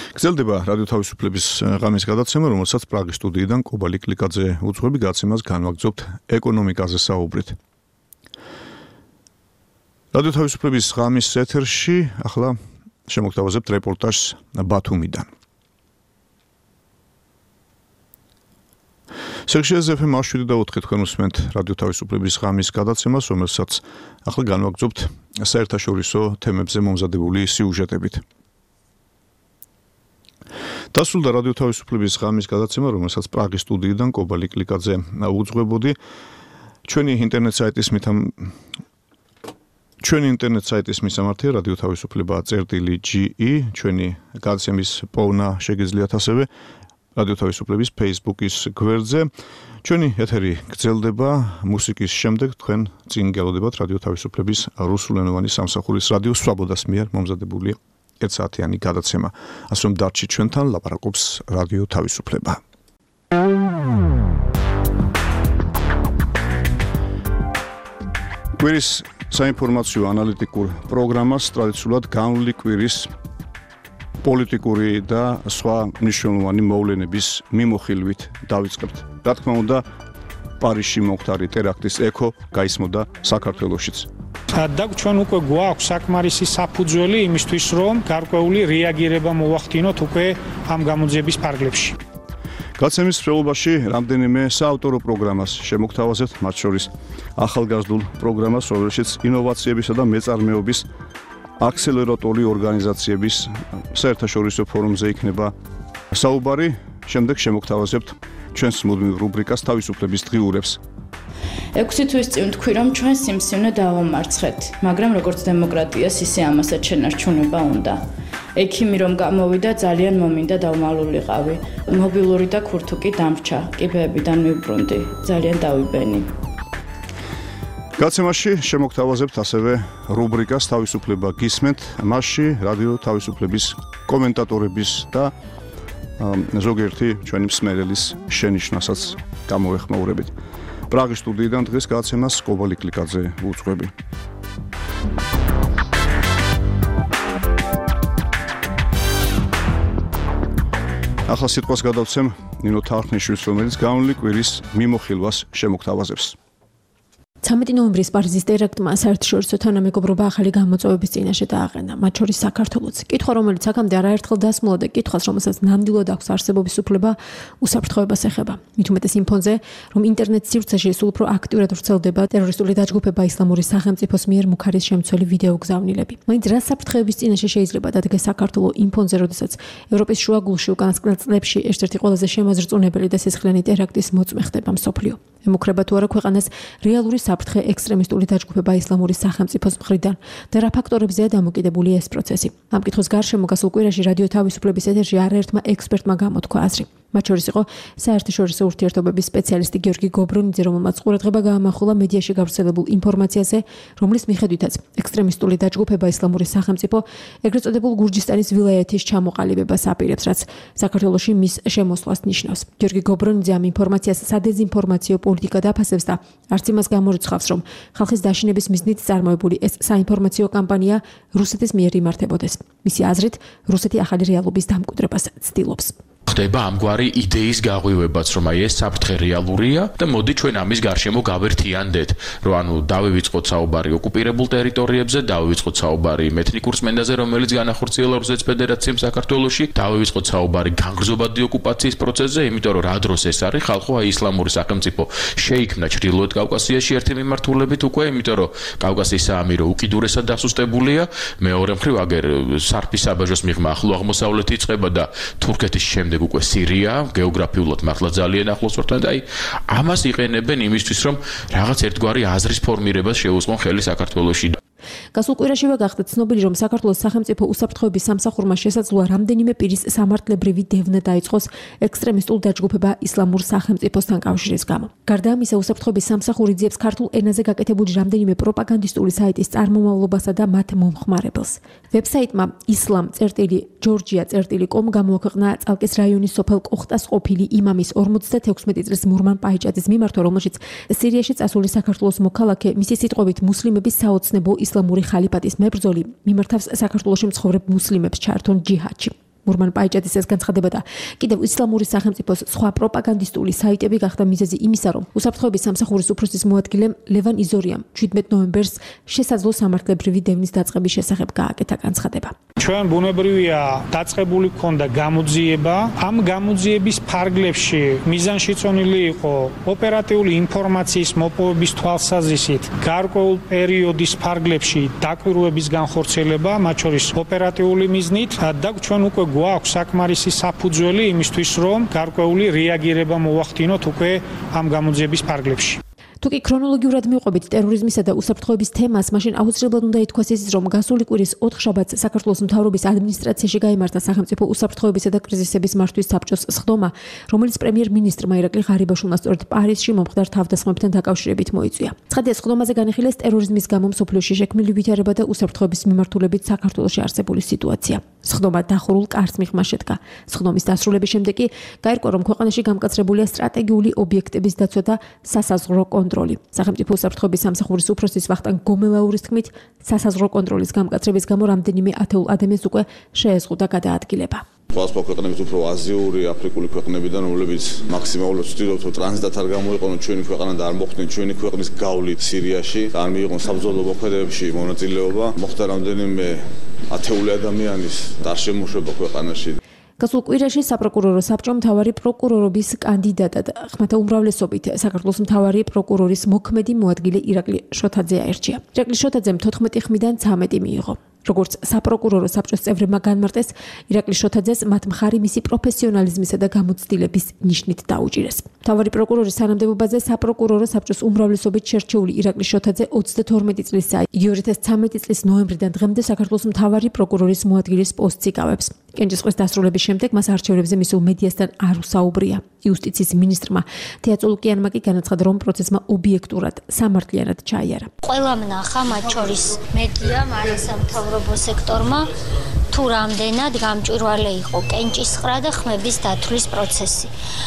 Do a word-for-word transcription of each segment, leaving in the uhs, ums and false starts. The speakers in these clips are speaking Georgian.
გრძელდება რადიო თავისუფლების ღამის გადაცემა, რომელსაც პრაღის სტუდიიდან კობალი კლიკაძე უძღვები, გაცემას განვაგრძობთ ეკონომიკაზე საუბრით. რადიო თავისუფლების ღამის ეთერში ახლა შემოგთავაზებთ რეპორტაჟს ბათუმიდან. სერჟიეს ეფ ემ შვიდი და ოთხი თქვენ უსმენთ რადიო თავისუფლების ღამის გადაცემას, რომელსაც ახლა განვაგრძობთ საერთაშორისო თემებზე მომზადებული სიუჟეტებით. დასრულდა რადიო თავისუფლების ღამის გადაცემა, რომელსაც პრაღის სტუდიიდან კობალი კლიკაძე უძღვებოდი. ჩვენი ინტერნეტ საიტის მითამ ჩვენი ინტერნეტ საიტის მისამართია რადიო თავისუფლება წერტილი ჯი ი, ჩვენი გადაცემის პოვნა შეგიძლიათ ასევე რადიო თავისუფლების Facebook-ის გვერდზე. ჩვენი ეთერი გრძელდება, მუსიკის შემდეგ თქვენ წინ გელოდებათ რადიო თავისუფლების რუსულენოვანი სამსახურის რადიო სვაბოდას მიერ მომზადებული ერთსაათიანი გადაცემა. ასე რომ დარჩი ჩვენთან, ლაპარაკობს რადიო თავისუფლება. კვირის საინფორმაციო ანალიტიკურ პროგრამას ტრადიციულად განვლილი კვირის პოლიტიკური და სხვა მნიშვნელოვანი მოვლენების მიმოხილვით დავიწყებთ. რა თქმა უნდა, პარიზში მომხდარი ტერაქტის ექო გაისმოდა საქართველოშიც. და ჩვენ უკვე გვაქვს საკმარისი საფუძველი იმისთვის, რომ გარკვეული რეაგირება მოვახდინოთ უკვე ამ გამოძიების ფარგლებში. გაცემის მსვლელობაში რამდენიმე საავტორო პროგრამას შემოგთავაზებთ, მათ შორის ახალგაზრდულ პროგრამას, რომელშიც ინოვაციებისა და მეწარმეობის აქსელერატორი ორგანიზაციების საერთაშორისო ფორუმზე იქნება საუბარი. შემდეგ შემოგთავაზებთ ჩვენს მუდმივ რუბრიკას თავისუფლების დღიურებს. ექვსი თვის წინ თქვი, რომ ჩვენ სიმსივნე დავამარცხეთ, მაგრამ როგორც დემოკრატიას, ისე ამასაც შენარჩუნება უნდა. ექიმი რომ გამოვიდა, ძალიან მომინდა დავმალულიყავი. მობილური და ქურთუკი დამრჩა, კიბეებიდან მივბრუნდი, ძალიან დავიბენი. გაცემაში შემოგთავაზებთ ასევე რუბრიკას თავისუფლება გისმენთ, მასში რადიო თავისუფლების კომენტატორების და ზოგიერთი ჩვენი მსმენელის შენიშვნასაც გამოვეხმაურებით. პრაღის სტუდიიდან დღეს გაცემას კობალი კლიკაძე უძღვები. ახლა სიტყვას გადავცემ ნინო თარხნიშვილს, რომელიც განვლილი კვირის მიმოხილვას შემოგთავაზებს. ცამეტი ნოემბრის პარიზის ტერაქტმა საერთაშორისო თანამეგობრობა ახალი გამოწვევების წინაშე დააყენა, მათ შორის საქართველოც. კითხვა, რომელიც აქამდე არაერთხელ დასმულა და კითხვას, რომელსაც ნამდვილად აქვს არსებობის უფლება, უსაფრთხოებას ეხება. მით უმეტეს იმ ფონზე, რომ ინტერნეტ სივრცეში სულ უფრო აქტიურად ვრცელდება ტერორისტული დაჯგუფება ისლამური სახელმწიფოს მიერ მუქარის შემცველი ვიდეო გზავნილები. მაინც რა საფრთხეების წინაშე შეიძლება დადგეს საქართველო იმ ფონზე, როდესაც ევროპის შუაგულში უკანასკნელ წლებში ერთ-ერთი ყველაზე შემაზრწუნებელი და სისხლიანი ტერაქტის მოწმე ხდება მსოფლიო. ემუქრება თუ არა ქვეყანას რეალური საფრთხე ექსტრემისტული დაჯგუფება ისლამური სახელმწიფოს მხრიდან და რა ფაქტორებზეა დამოკიდებული ეს პროცესი. ამ კითხვის გარშემო გასულ კვირაში რადიო თავისუფლების ეთერში არაერთმა ექსპერტმა გამოთქვა აზრი. მათ შორის იყო საერთაშორისო ურთიერთობების სპეციალისტი გიორგი გობრონიძე, რომელმაც ყურადღება გაამახვილა მედიაში გავრცელებულ ინფორმაციაზე, რომლის მიხედვითაც ექსტრემისტული დაჯგუფება ისლამური სახელმწიფო ეგრეთ წოდებულ გურჯისტანის ვილაიეთის ჩამოყალიბებას აპირებს, რაც საქართველოში მის შემოსვლას ნიშნავს. გიორგი გობრონიძე ამ ინფორმაციას სადეზინფორმაციო პოლიტიკა დაფასებს და არც იმას გამორიცხავს, რომ ხალხის დაშინების მიზნით წარმოებული ეს საინფორმაციო კამპანია რუსეთის მიერ იმართებოდეს. მისი აზრით, რუსეთი ახალი რეალობის დამკვიდრებას ცდილობს. ხდება ამგვარი იდეის გაღვივებაც, რომ აი ეს საფრთხე რეალურია და მოდი ჩვენ ამის გარშემო გავერთიანდეთ, რომ ანუ დავივიწყოთ საუბარი ოკუპირებულ ტერიტორიებზე, დავივიწყოთ საუბარი ეთნიკურ წმენდაზე, რომელიც განახორციელა რუსეთის ფედერაციამ საქართველოში, დავივიწყოთ საუბარი განგრძობადი ოკუპაციის პროცესზე, იმიტომ რომ რა დროს ეს არის, ხალხო აი ისლამური სახელმწიფო შეიქმნა ჩრდილოეთ კავკასიაში ერთი მიმართულებით უკვე, იმიტომ რომ კავკასიის საამირო უკიდურესად დასუსტებულია, მეორე მხრივ აგერ სარფის საბაჟოს მიღმა ახლო აღმოსავლეთი იწყება და თურქეთის შემდეგ უკვე სირია, გეოგრაფიულად მართლა ძალიან ახლოს ვართ და აი ამას იყენებენ იმისთვის, რომ რაღაც ერთგვარი აზრის ფორმირებას შეუწყონ ხელი საქართველოში. გასულ კვირაშივე გახდა ცნობილი, რომ საქართველოს სახელმწიფო უსაფრთხოების სამსახურმა შესაძლოა რამდენიმე პირის სამართლებრივი დევნა დაიწყოს ექსტრემისტულ დაჯგუფება ისლამურ სახელმწიფოსთან კავშირის გამო. გარდა ამისა, უსაფრთხოების სამსახური ძიებს ქართულ ენაზე გაკეთებული რამდენიმე პროპაგანდისტული საიტის წარმომავლობასა და მათ მომხმარებელს. ვებსაიტმა islam.georgia.com გამოაქვეყნა წალკის რაიონის სოფელ კოხტას ყოფილი იმამის ორმოცდათექვსმეტი წლის მურმან პაიჭაძის მიმართვა, რომელშიც სირიაში წასული საქართველოს მოქალაქე მისი სიტყვებით მუსლიმების საოცნებო ისლამური ხალიფატის მებრძოლი მიმართავს საქართველოში მცხოვრებ მუსლიმებს ჩართონ ჯიჰადში. ურმან პაიჭაძის ეს განცხადება და კიდევ ისლამური სახელმწიფოს სხვა პროპაგანდისტული საიტები გახდა მიზეზი იმისა, რომ უსაფრთხოების სამსახურის უფროსის მოადგილემ ლევან იზორიამ შვიდმეტ ნოემბერს შესაძლო სამართლებრივი დევნის დაწყების შესახებ გააკეთა განცხადება. ჩვენ ბუნებრივია დაწყებული ქონდა გამოძიება, ამ გამოძიების ფარგლებში მიზანშეწონილი იყო ოპერატიული ინფორმაციის მოპოვების თვალსაზრისით გარკვეულ პერიოდის ფარგლებში დაკვირვების განხორციელება, მათ შორის ოპერატიული მიზნით და ჩვენ უკვე გვაქვს საკმარისი საფუძველი იმისთვის, რომ გარკვეული რეაგირება მოვახდინოთ უკვე ამ გამოძიების ფარგლებში. თუ კი ქრონოლოგიურად მივყვებით ტერორიზმისა და უსაფრთხოების თემას, მაშინ აუცილებლად უნდა ითქვას ის, რომ გასული კვირის ოთხ შაბათს საქართველოს მთავრობის ადმინისტრაციაში გაიმართა სახელმწიფო უსაფრთხოებისა და კრიზისების მართვის საბჭოს სხდომა, რომელიც პრემიერ-მინისტრმა ირაკლი ღარიბაშვილმა სწორედ პარიზში მომხდარ თავდასხმებთან დაკავშირებით მოიწვია. ცხადია, სხდომაზე განიხილეს ტერორიზმის გამო მსოფლიოში შექმნილი ვითარება და უსაფრთხოების მიმართულებით საქართველოში არსებული სიტუაცია. სხდომა დახურულ კარს მიღმა შედგა. სხდომის დასრულების შემდეგ კი გაირკვა, რომ ქვეყანაში გამკაცრებულია სტრატეგიული ობიექტების დაცვა და სასაზღვრო კონტროლი. სახელმწიფო უსაფრთხოების სამსახურის უფროსის ვახტანგ გომელაურის თქმით, სასაზღვრო კონტროლის გამკაცრების გამო რამდენიმე ათეულ ადამიანს უკვე შეეზღუდა გადაადგილება. სხვადასხვა ქვეყნების უფრო აზიური, აფრიკული ქვეყნებიდან, რომლებიც მაქსიმალურად ვცდილობთ, რომ ტრანზიტად არ გამოიყენონ ჩვენი ქვეყანა და არ მოხდნენ ჩვენი ქვეყნის გავლით სირიაში, და არ მიიღონ საბრძოლო მოქმედებებში მონაწილეობა. მოხდა რამდენიმე ათეული ადამიანის დარშემოშვება ქვეყანაში. გასულ კვირაში საპროკურორო საბჭომ მთავარი პროკურორობის კანდიდატად ხმათა უმრავლესობით საქართველოს მთავარი პროკურორის მოქმედი მოადგილე ირაკლი შოთაძე აირჩია. ირაკლი შოთაძემ თოთხმეტი ხმიდან ცამეტი მიიღო. როგორც საპროკურორო საბჭოს წევრებმა განმარტეს, ირაკლი შოთაძეს მათ მხარი მისი პროფესიონალიზმისა და გამოცდილების ნიშნით დაუჭირეს. მთავარი პროკურორის თანამდებობაზე საპროკურორო საბჭოს უმრავლესობით შერჩეული ირაკლი შოთაძე ოცდათორმეტი წლისაა. იგი ორი ათას ცამეტი წლის ნოემბრიდან დღემდე საქართველოს მთავარი პროკურორის მოადგილის პოსტს იკავებს. კენჭისყრის დასრულების შემდეგ მას არჩევნებზე მისულ მედიასთან არ უსაუბრია. იუსტიციის მინისტრმა თეა წოლუკიანმა კი განაცხადა, რომ პროცესმა ობიექტურად, სამართლიანად ჩაიარა. ყველა მნახა, მათ შორის მედიამ, არასამთავრობო სექტორმა, თუ რამდენად გამჭვირვალე იყო კენჭისყრა და ხმების დათვლის პროცესი.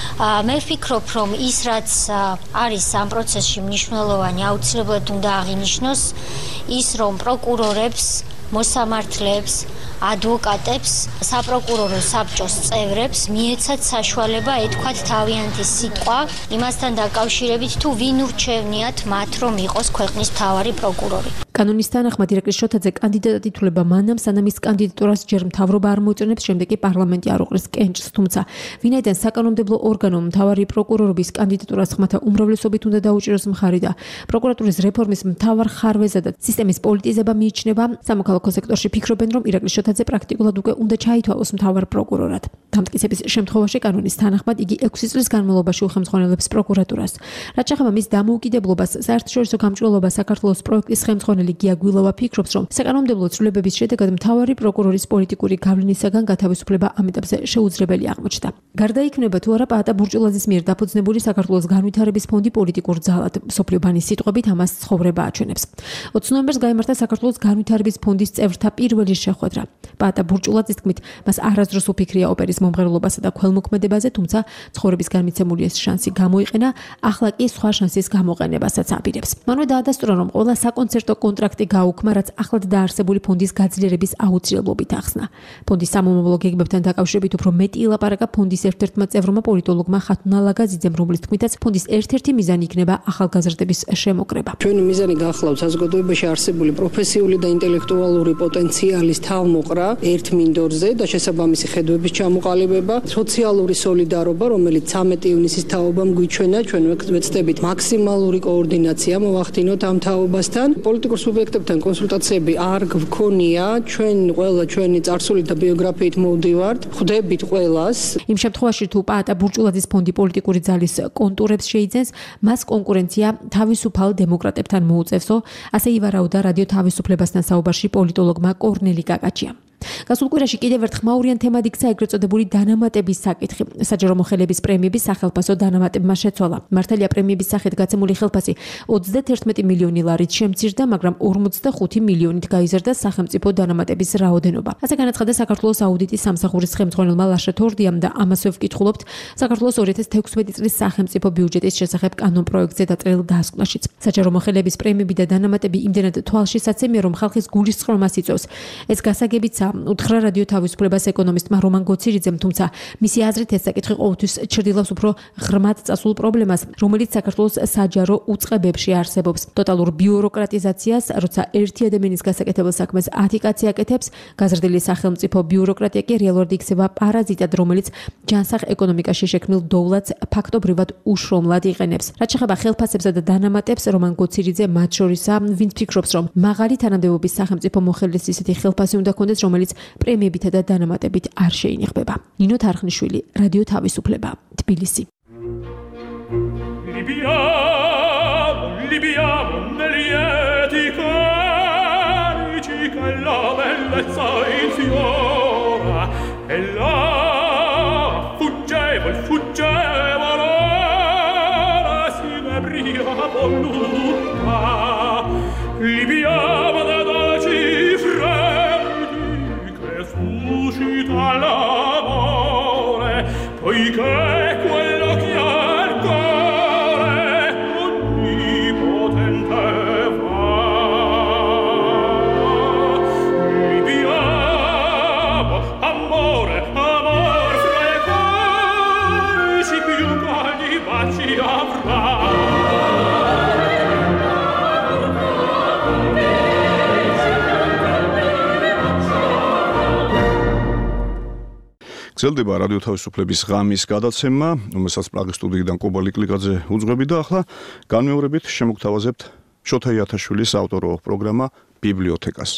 მე ვფიქრობ, რომ ის რაც არის ამ პროცესში მნიშვნელოვანი, აუცილებლად უნდა აღინიშნოს ის, რომ პროკურორებს, მოსამართლეებს, ადვოკატებს, საპროკურორო საბჭოს წევრებს მიეცათ საშუალება ეთქვათ თავიანთი სიტყვა იმასთან დაკავშირებით, თუ ვინ ურჩევნიათ მათ, რომ იყოს ქვეყნის მთავარი პროკურორი. კანონის თანახმად ირაკლი შოთაძე კანდიდატად ითვლება მანამ, სანამ ის კანდიდატურას ჯერ მთავრობა არ მოიწონებს, შემდეგ კი პარლამენტი არ უყრის კენჭს, თუმცა ვინაიდან საკანონმდებლო ორგანომ მთავარი პროკურორობის კანდიდატურას ხმათა უმრავლესობით უნდა დაუჭიროს მხარი და პროკურატურის რეფორმის მთავარ ხარვეზა და სისტემის პოლიტიზება მიიჩნევა, სამოქალაქო სექტორში ფიქრობენ, რომ ირაკლი შოთაძე პრაქტიკულად უკვე უნდა ჩაითვალოს მთავარ პროკურორად. დამტკიცების შემთხვევაში კანონის თანახმად იგი ექვსი წლის განმავლობაში უხელმძღვანელებს პროკურატურას. რაც შეეხება მის დამოუკიდებლობას, საერთაშორისო გამჭვირვალობა საქართველოს პროექტის ხელმძღვანელი გია გვილავა ფიქრობს, რომ საკანონმდებლო ცვლილებების შედეგად მთავარი პროკურორის პოლიტიკური გავლენისაგან გათავისუფლება ამ ეტაპზე შეუძლებელი აღმოჩნდა. გარდა იქნება თუ არა პაატა ბურჭულაძის მიერ დაფუძნებული საქართველოს განვითარების ფონდი პოლიტიკურ ძალად, მსოფლიო ბანის სიტყვებით ამას ცხოვრება აჩვენებს. ოცი ნოემბერს გაიმართა საქართველოს განვითარების ფონდის წევრთა პირველი შეხვედრა. პაატა ბურჭულაძის თქმით, მას არასდროს უფიქრია ოპერის მომღერლობასა და ქველმოქმედებაზე, თუმცა ცხოვრებისგან მიცემული ეს შანსი გამოიყენა, ახლა კი სხვა შანსის გამოყენებასაც აპირებს. მანვე დაადასტურა, რომ ყველა საკონცერტო კონტრაქტი გაუქმა, რაც ახლად დაარსებული ფონდის გაძლიერების აუცილებლობით ახსნა. ფონდის სამომავლო გეგმებთან დაკავშირებით უფრო მეტი ილაპარაკა ფონდის ერთ-ერთმა წევრმა პოლიტოლოგმა ხათუნა ლაგაზიძემ, რომლის თქმითაც ფონდის ერთ-ერთი მიზანი იქნება ახალგაზრდების შემოკრება. ჩვენი მიზანი გახლავთ საზოგადოებაში არსებული პროფესიული და ინტელექტუალური პოტენციალის თავმოყრა ერთ მინდორზე და შესაბამისი ხედვების ჩამოყალიბება, სოციალური სოლიდარობა, რომელიც ცამეტი ივნისის თაობამ გვიჩვენა, ჩვენ ვეცდებით მაქსიმალური კოორდინაცია მოვახდინოთ ამ თაობასთან. პოლიტიკურ სუბიექტებთან კონსულტაციები არ გვქონია, ჩვენ ყველა ჩვენი წარსულით და ბიოგრაფიით მოვდივართ, ხვდებით ყველას. იმ შემთხვევაში თუ პაატა ბურჭულაძის ფონდი პოლიტიკური ძალის კონტურებს შეიძენს, მას კონკურენცია თავისუფალ დემოკრატებთან მოუწევსო, ასე ივარაუდა რადიო თავისუფლებასთან საუბარში პოლიტოლოგმა კორნელი კაკაჩია. გასულ კვირაში კიდევ ერთ ხმაურიან თემად იქცა ეგრეთ წოდებული დანამატების საკითხი. საჯარო მოხელეების პრემიების სახელფასო დანამატებმა შეცვალა. მართალია პრემიების სახით გაცემული ხელფასი ოცდაათერთმეტი მილიონი ლარით შემცირდა, მაგრამ ორმოცდახუთი მილიონით გაიზარდა სახელმწიფო დანამატების რაოდენობა. ასე განაცხადა საქართველოს აუდიტის სამსახურის ხელმძღვანელმა ლაშა თორდიამ და ამასვე ვკითხულობთ საქართველოს ორი ათას თექვსმეტი წლის სახელმწიფო ბიუჯეტის შესახებ კანონპროექტზე დაწერილ დასკვნაშიც. საჯარო მოხელეების პრემიები და დანამატები იმდენად თვალშისაცემია, რომ ხალხის გულისწყრომას იწვევს. ეს გასაგებიცაა, უთხრა რადიო თავისუფლებას ეკონომისტმა რომან გოცირიძემ, თუმცა მისი აზრით ეს საკითხი ყოველთვის ჩრდილავს უფრო ღრმად წასულ პრობლემას, რომელიც საქართველოს საჯარო უწყებებში არსებობს. ტოტალურ ბიუროკრატიზაციას, როცა ერთი ადამიანის გასაკეთებელ საქმეს ათი კაცი აკეთებს, გაზრდილი სახელმწიფო ბიუროკრატია კი რეალურად იქცება პარაზიტად, რომელიც ჯანსაღ ეკონომიკაში შექმნილ დოვლათს ფაქტობრივად უშრომლად იყენებს. რაც შეეხება ხელფასებსა და დანამატებს, რომან გოცირიძე მათ შორისაა, ვინც ფიქრობს, რომ მაღალი თანამდებობის სახელმწიფო მოხელეს ისეთი ხელფასი უნდა კონდეს, რომელიც პრემიებითა და დანამატებით არ შეინიღბება. ნინო თარხნიშვილი, რადიო თავისუფლება, თბილისი. Libiamo nell'eti carici che la bellezza infiora e la fuggeva, fuggeva l'ora si nebria voluta Libiamo da dolci freddi che suscita l'amore poiché quello che al cuore onnipotente va Libiamo amore, amor fra i corici più caldi baci avrà გრძელდება რადიო თავისუფლების ღამის გადაცემა, რომელსაც პრაღის სტუდიიდან კობა ლიკლიკაძე უძღვები და ახლა განმეორებით შემოგთავაზებთ შოთა იათაშვილის ავტორო პროგრამა ბიბლიოთეკას.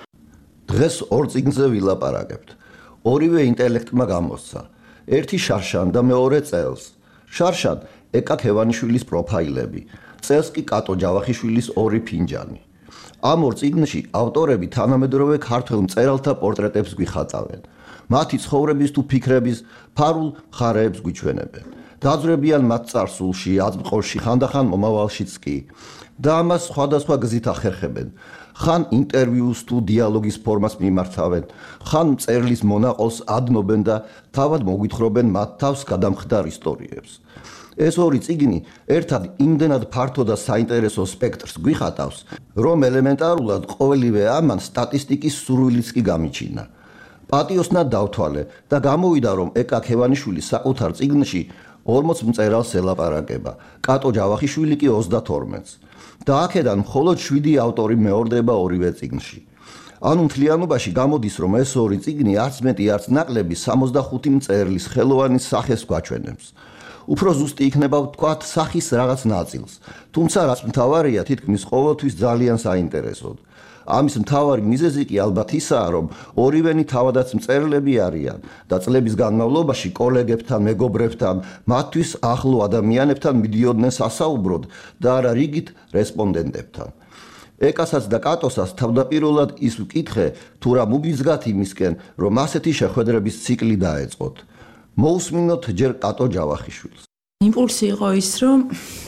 დღეს ორ წიგნზე ვილაპარაკებთ. ორივე ინტელექტმა გამოსცა. ერთი შარშან და მეორე წელს. შარშან ეკა ქევანიშვილის პროფაილები, წელს კი კატო ჯავახიშვილის ორი ფინჯანი. ამ ორ წიგნში ავტორები თანამედროვე ქართველ მწერალთა პორტრეტებს გვიხატავენ. მათი ცხოვრების თუ ფიქრების ფარულ მხარეებს გვიჩვენებენ. დაძვრებიან მათ წარსულში, აზმყოში, ხანდახან მომავალშიც კი. და ამას სხვადასხვა გზით ახერხებენ. ხან ინტერვიუს თუ დიალოგის ფორმას მიმართავენ, ხან მწერლის მონაყოლს ადნობენ და თავად მოგვითხრობენ მათ თავს გადამხდარ ისტორიებს. ეს ორი წიგნი ერთად იმდენად ფართო და საინტერესო სპექტრს გვიხატავს, რომ ელემენტარულად ყოველივე ამან სტატისტიკის სურვილიც კი გამიჩინა. პატიოსნად დავთვალე და გამოვიდა, რომ ეკა ქევანიშვილი საკუთარ წიგნში ორმოც მწერალს ელაპარაკება, კატო ჯავახიშვილი კი ოცდათორმეტს. და აქედან მხოლოდ შვიდი ავტორი მეორდება ორივე წიგნში. ანუ მთლიანობაში გამოდის, რომ ეს ორი წიგნი არც მეტი არც ნაკლები სამოცდახუთი მწერლის ხელოვანის სახეს გვაჩვენებს. უფრო ზუსტი იქნება ვთქვათ სახის რაღაც ნაწილს, თუმცა რაც მთავარია თითქმის ყოველთვის ძალიან საინტერესოდ. ამის მთავარი მიზეზი კი ალბათ ისაა, რომ ორივენი თავადაც მწერლები არიან და წლების განმავლობაში კოლეგებთან, მეგობრებთან, მათთვის ახლო ადამიანებთან მიდიოდნენ სასაუბროდ და არა რიგით რესპონდენტებთან. ეკასაც და კატოსაც თავდაპირველად ის ვკითხე, თუ რა მუბიზგათ იმისკენ, რომ ასეთი შეხვედრების ციკლი დაეწყოთ. მოусმინოთ ჯერ კატო ჯავახიშვილს. იმპულსი იყო ის, რომ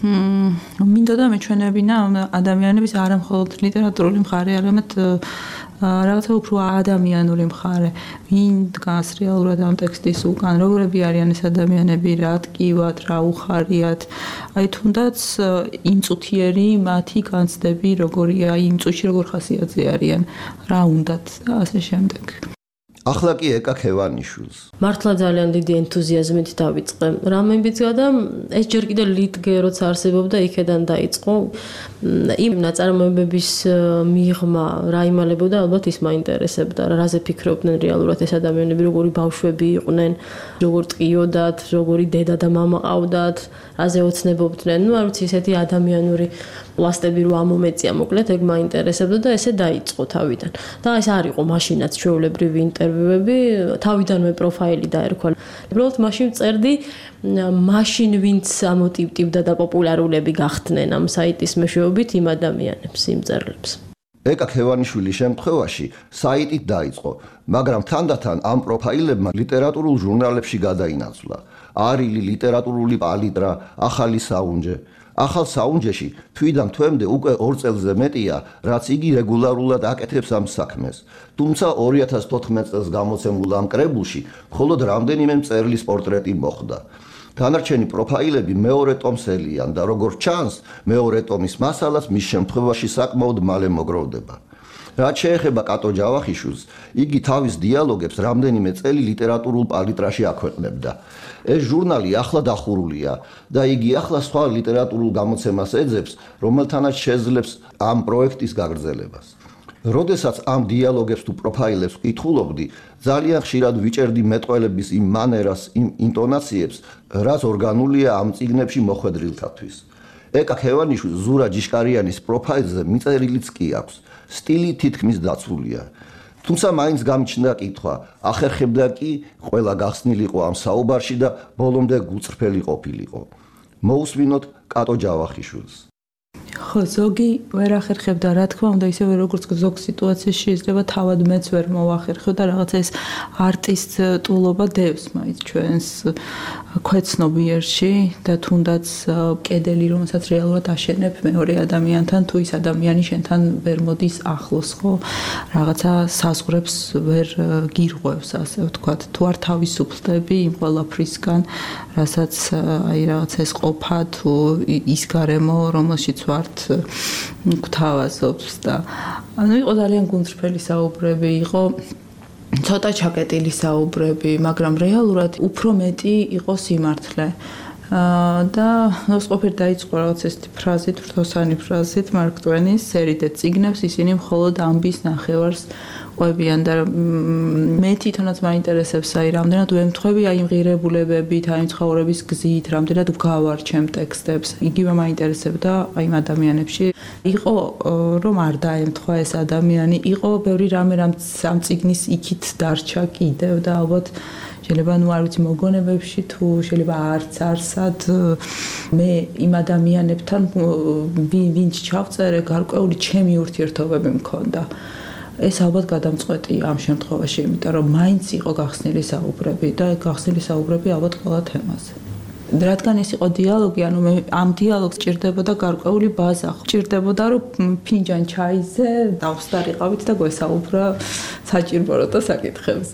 მინდოდა მეჩვენებინა ადამიანების არა მხოლოდ ლიტერატურული მხარე, არამედ რაღაცა უფრო ადამიანური მხარე. ვინ დგას რეალურად ამ ტექსტის უკან, როგორები არიან ეს ადამიანები, რა ტკივათ, რა უხარიათ. აი თუნდაც იმწუთიერი მათი განცდები, როგორია, იმ წუთში როგორ ხასიათზე არიან, რა უნდათ და ასე შემდეგ. ახლა კი ეკა ქევანიშვილს. მართლა ძალიან დიდი ენთუზიაზმით დავიწყე. რა მიმბიძგა და ეს ჯერ კიდე ლიტგე როცა არსებობდა, იქედან დაიწყო. იმ ნაწარმოებების მიღმა რა იმალებოდა, ალბათ ის მაინტერესებდა. რაზე ფიქრობდნენ რეალურად ეს ადამიანები, როგორი ბავშვები იყვნენ, როგორ ტყიოდათ, როგორი დედა და მამა ყავდათ, რაზე ოცნებობდნენ. ნუ არ ვიცი, ესეთი ადამიანური პლასტები რო ამომეწია, მოკლედ ეგ მაინტერესებდა და ესე დაიწყო თავიდან. და ეს არ იყო მაშინაც ჩვეულებრივი ინტერვიუები, თავიდანვე პროფაილი დაერქვა. უბრალოდ მაშინ წერდი, მაშინ ვინც ამოტივტივდა და პოპულარულები გახდნენ ამ საიტის მეშვეობით იმ ადამიანებს, იმ მწერლებს. ეკა ქევანიშვილის შემთხვევაში საიტით დაიწყო, მაგრამ თანდათან ამ პროფაილებმა ლიტერატურულ ჟურნალებში გადაინაცვლა. არილი, ლიტერატურული პალიტრა, ახალი საუნჯე. ახალ საუნჯეში თვიდან თვემდე უკვე ორ წელზე მეტია, რაც იგი რეგულარულად აკეთებს ამ საქმეს. თუმცა ორი ათას თოთხმეტ წელს გამოცემულ ამ კრებულში მხოლოდ რამდენიმე მწერლის პორტრეტი მოხვდა. დანარჩენი პროფაილები მეორე ტომს ელიან და როგორც ჩანს, მეორე ტომის მასალას მის შემთხვევაში საკმაოდ მალე მოგროვდება. რაც შეეხება კატო ჯავახიშვილს, იგი თავის დიალოგებს რამდენიმე წელი ლიტერატურულ პალიტრაში აქვეყნებდა. ეს ჟურნალი ახლა დახურულია და იგი ახლა სხვა ლიტერატურულ გამოცემას ეძებს, რომელთანაც შეძლებს ამ პროექტის გაგრძელებას. როდესაც ამ დიალოგებს თუ პროფაილებს ვკითხულობდი, ძალიან ხშირად ვიჭერდი მეტყველების იმ მანერას, იმ ინტონაციებს, რაც ორგანულია ამ წიგნებში მოხვედრილთათვის. ეკა ქევანიშვილს ზურა ჯიშკარიანის პროფაილზე მიწერილიც კი აქვს. სტილი თითქმის დაცულია. თუმცა მაინც გამიჩნდა კითხვა, ახერხებდა კი ყველა გახსნილიყო ამ საუბარში და ბოლომდე გულწრფელი ყოფილიყო. მოусვინოთ კატო ჯავახიშვილს. ხო, ზოგი ვერ ახერხებდა, რა თქმა უნდა, ისევე როგორც ზოგ სიტუაციაში შეიძლება თავად მეც ვერ მოვახერხო და რაღაცა ეს არტისტულობა დევს მაინც ჩვენს ქვეცნობიერში და თუნდაც კედელი, რომელსაც რეალურად აშენებ მეორე ადამიანთან, თუ ის ადამიანი შენთან ვერ მოდის ახლოს, ხო? რაღაცა საზღვრებს ვერ გირღვევს, ასე ვთქვათ, თუ არ თავისუფლდები იმ ყველაფრისგან, რასაც აი რაღაცა ეს ყოფა თუ ის გარემო, რომელშიც ვართ გვთავაზობს და ანუ იყო ძალიან გულწრფელი საუბრები, იყო ცოტა ჩაკეტილი საუბრები, მაგრამ რეალურად უფრო მეტი იყო სიმართლე. და ნოსყოფერ დაიწყო რაღაც ესეთი ფრაზით, ვრთოსანი ფრაზით მარკ ტვენის სერიდე წიგნებს ისინი მხოლოდ ამბის ნახევარს ყვებიან და მე თვითონაც მაინტერესებს აი რამდენად ვემთხვევი აი იმ ღირებულებებით, აი იმ ცხოვრების გზით, რამდენად ვგავარჩემ ტექსტებს. იგივე მაინტერესებდა აი იმ ადამიანებში. იყო რომ არ დაემთხვა ეს ადამიანი, იყო ბევრი რამე რამ ამ წიგნის იქით დარჩა კიდევ და ალბათ შეიძლება ნუ არ ვიცი მოგონებებში თუ შეიძლება არც არსად მე იმ ადამიანებთან ვინც ჩავწერე გარკვეული ჩემი ურთიერთობები მქონდა. ეს ალბათ გადამწყვეტი ამ შემთხვევაში, იმიტომ რომ მაინც იყო გახსნილი საუბრები და გახსნილი საუბრები ალბათ ყველა თემაზე. რადგან ეს იყო დიალოგი, ანუ მე ამ დიალოგს ჭირდებოდა გარკვეული ბაზა, ჭირდებოდა რომ ფინჯან ჩაიზე დავსტარიყავით და გვესაუბრა საჭიროთა საკითხებს.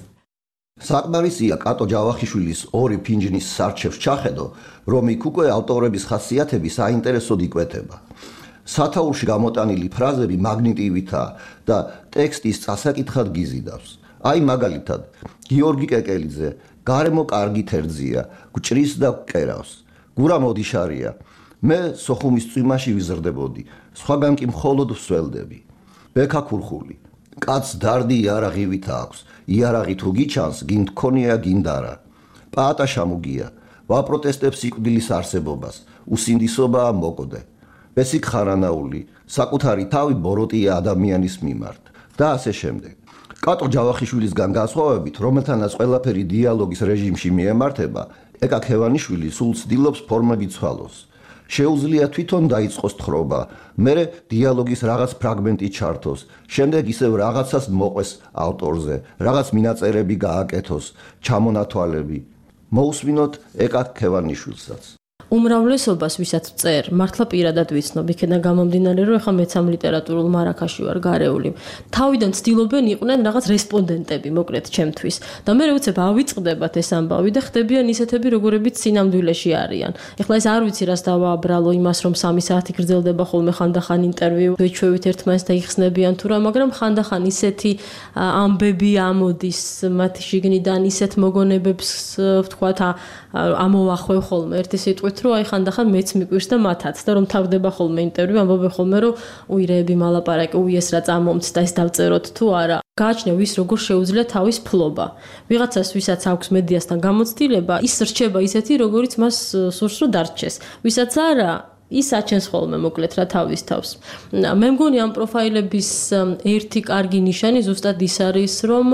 საკმარისია კატო ჯავახიშვილის ორი ფინჯნის სარჩევს ჩახედო, რომ იქ უკვე ავტორების ხასიათები საინტერესოდ იკვეთება. სათაურში გამოტანილი ფრაზები მაგნიტივითაა და ტექსტის წასაკითხად გიზიდავს. აი მაგალითად, გიორგი კეკელიძე, გარემო კარგი თერძია, გვჭრის და ვკერავს. გურა მოდიშარია. მე სოხუმის წვიმაში ვიზრდებოდი, სხვაგან კი მხოლოდ ვსველდები. ბექა ქურხული. კაც დარდი იარაღივით აქვს. იარაღი თუ გიჩანს, გინ თქონია, გინ არა. პაატა შამუგია. ვაპროტესტებ სიკვდილის არსებობას. უსინდისობაა მოკვდე. ბესიკ ხარანაული, საკუთარი თავი ბოროტია ადამიანის მიმართ და ასე შემდეგ. კატო ჯავახიშვილისგან განსხვავებით, რომელთანაც ყველაფერი დიალოგის რეჟიმში მიემართება, ეკა ქევანიშვილი სულ ცდილობს ფორმები ცვალოს. შეუძლია თვითონ დაიწყოს თხრობა, მერე დიალოგის რაღაც ფრაგმენტი ჩართოს, შემდეგ ისევ რაღაცას მოყვეს ავტორზე, რაღაც მინაწერები გააკეთოს, ჩამონათვალები. მოусვინოთ ეკა ქევანიშვილსაც. უმრავლესობას ვისაც წერ, მართლა პირადად ვიცნობ, იქიდან გამომდინარე, რომ ეხლა მეც ამ ლიტერატურულ მარაკაში ვარ გარეული. თავიდან ცდილობენ იყვნენ რაღაც რესპონდენტები, მოკლედ ჩემთვის. და მე უცებ ავიწყდებათ ეს ამბავი და ხდებიან ისეთები, როგორებიც სინამდვილეში არიან. ეხლა ეს არ ვიცი რას დავააბრალო იმას, რომ სამი საათი გრძელდება ხოლმე ხანდახან ინტერვიუ, ვეჩვევით ერთმანეთს და იხსნებიან თუ რა, მაგრამ ხანდახან ისეთი ამბები ამოდის მათი შიგნიდან, ისეთ მოგონებებს ვთქვათ, ამოვახვევ ხოლმე ერთი სიტყვით რომ აი ხანდახან მეც მიკვირს და მათაც და რომ თავდება ხოლმე ინტერვიუ ამბობენ ხოლმე რომ უირეები მალაპარაკი უი ეს რა წამომცდა ეს დავწეროთ თუ არა გააჩნია ვის როგორ შეუძლია თავის ფლობა ვიღაცას ვისაც აქვს მედიასთან გამოცდილება ის რჩება ისეთი როგორიც მას სურს რომ დარჩეს ვისაც არა ის აჩენს ხოლმე მოკლედ რა თავის თავს მე მგონი ამ პროფაილების ერთი კარგი ნიშანი ზუსტად ის არის რომ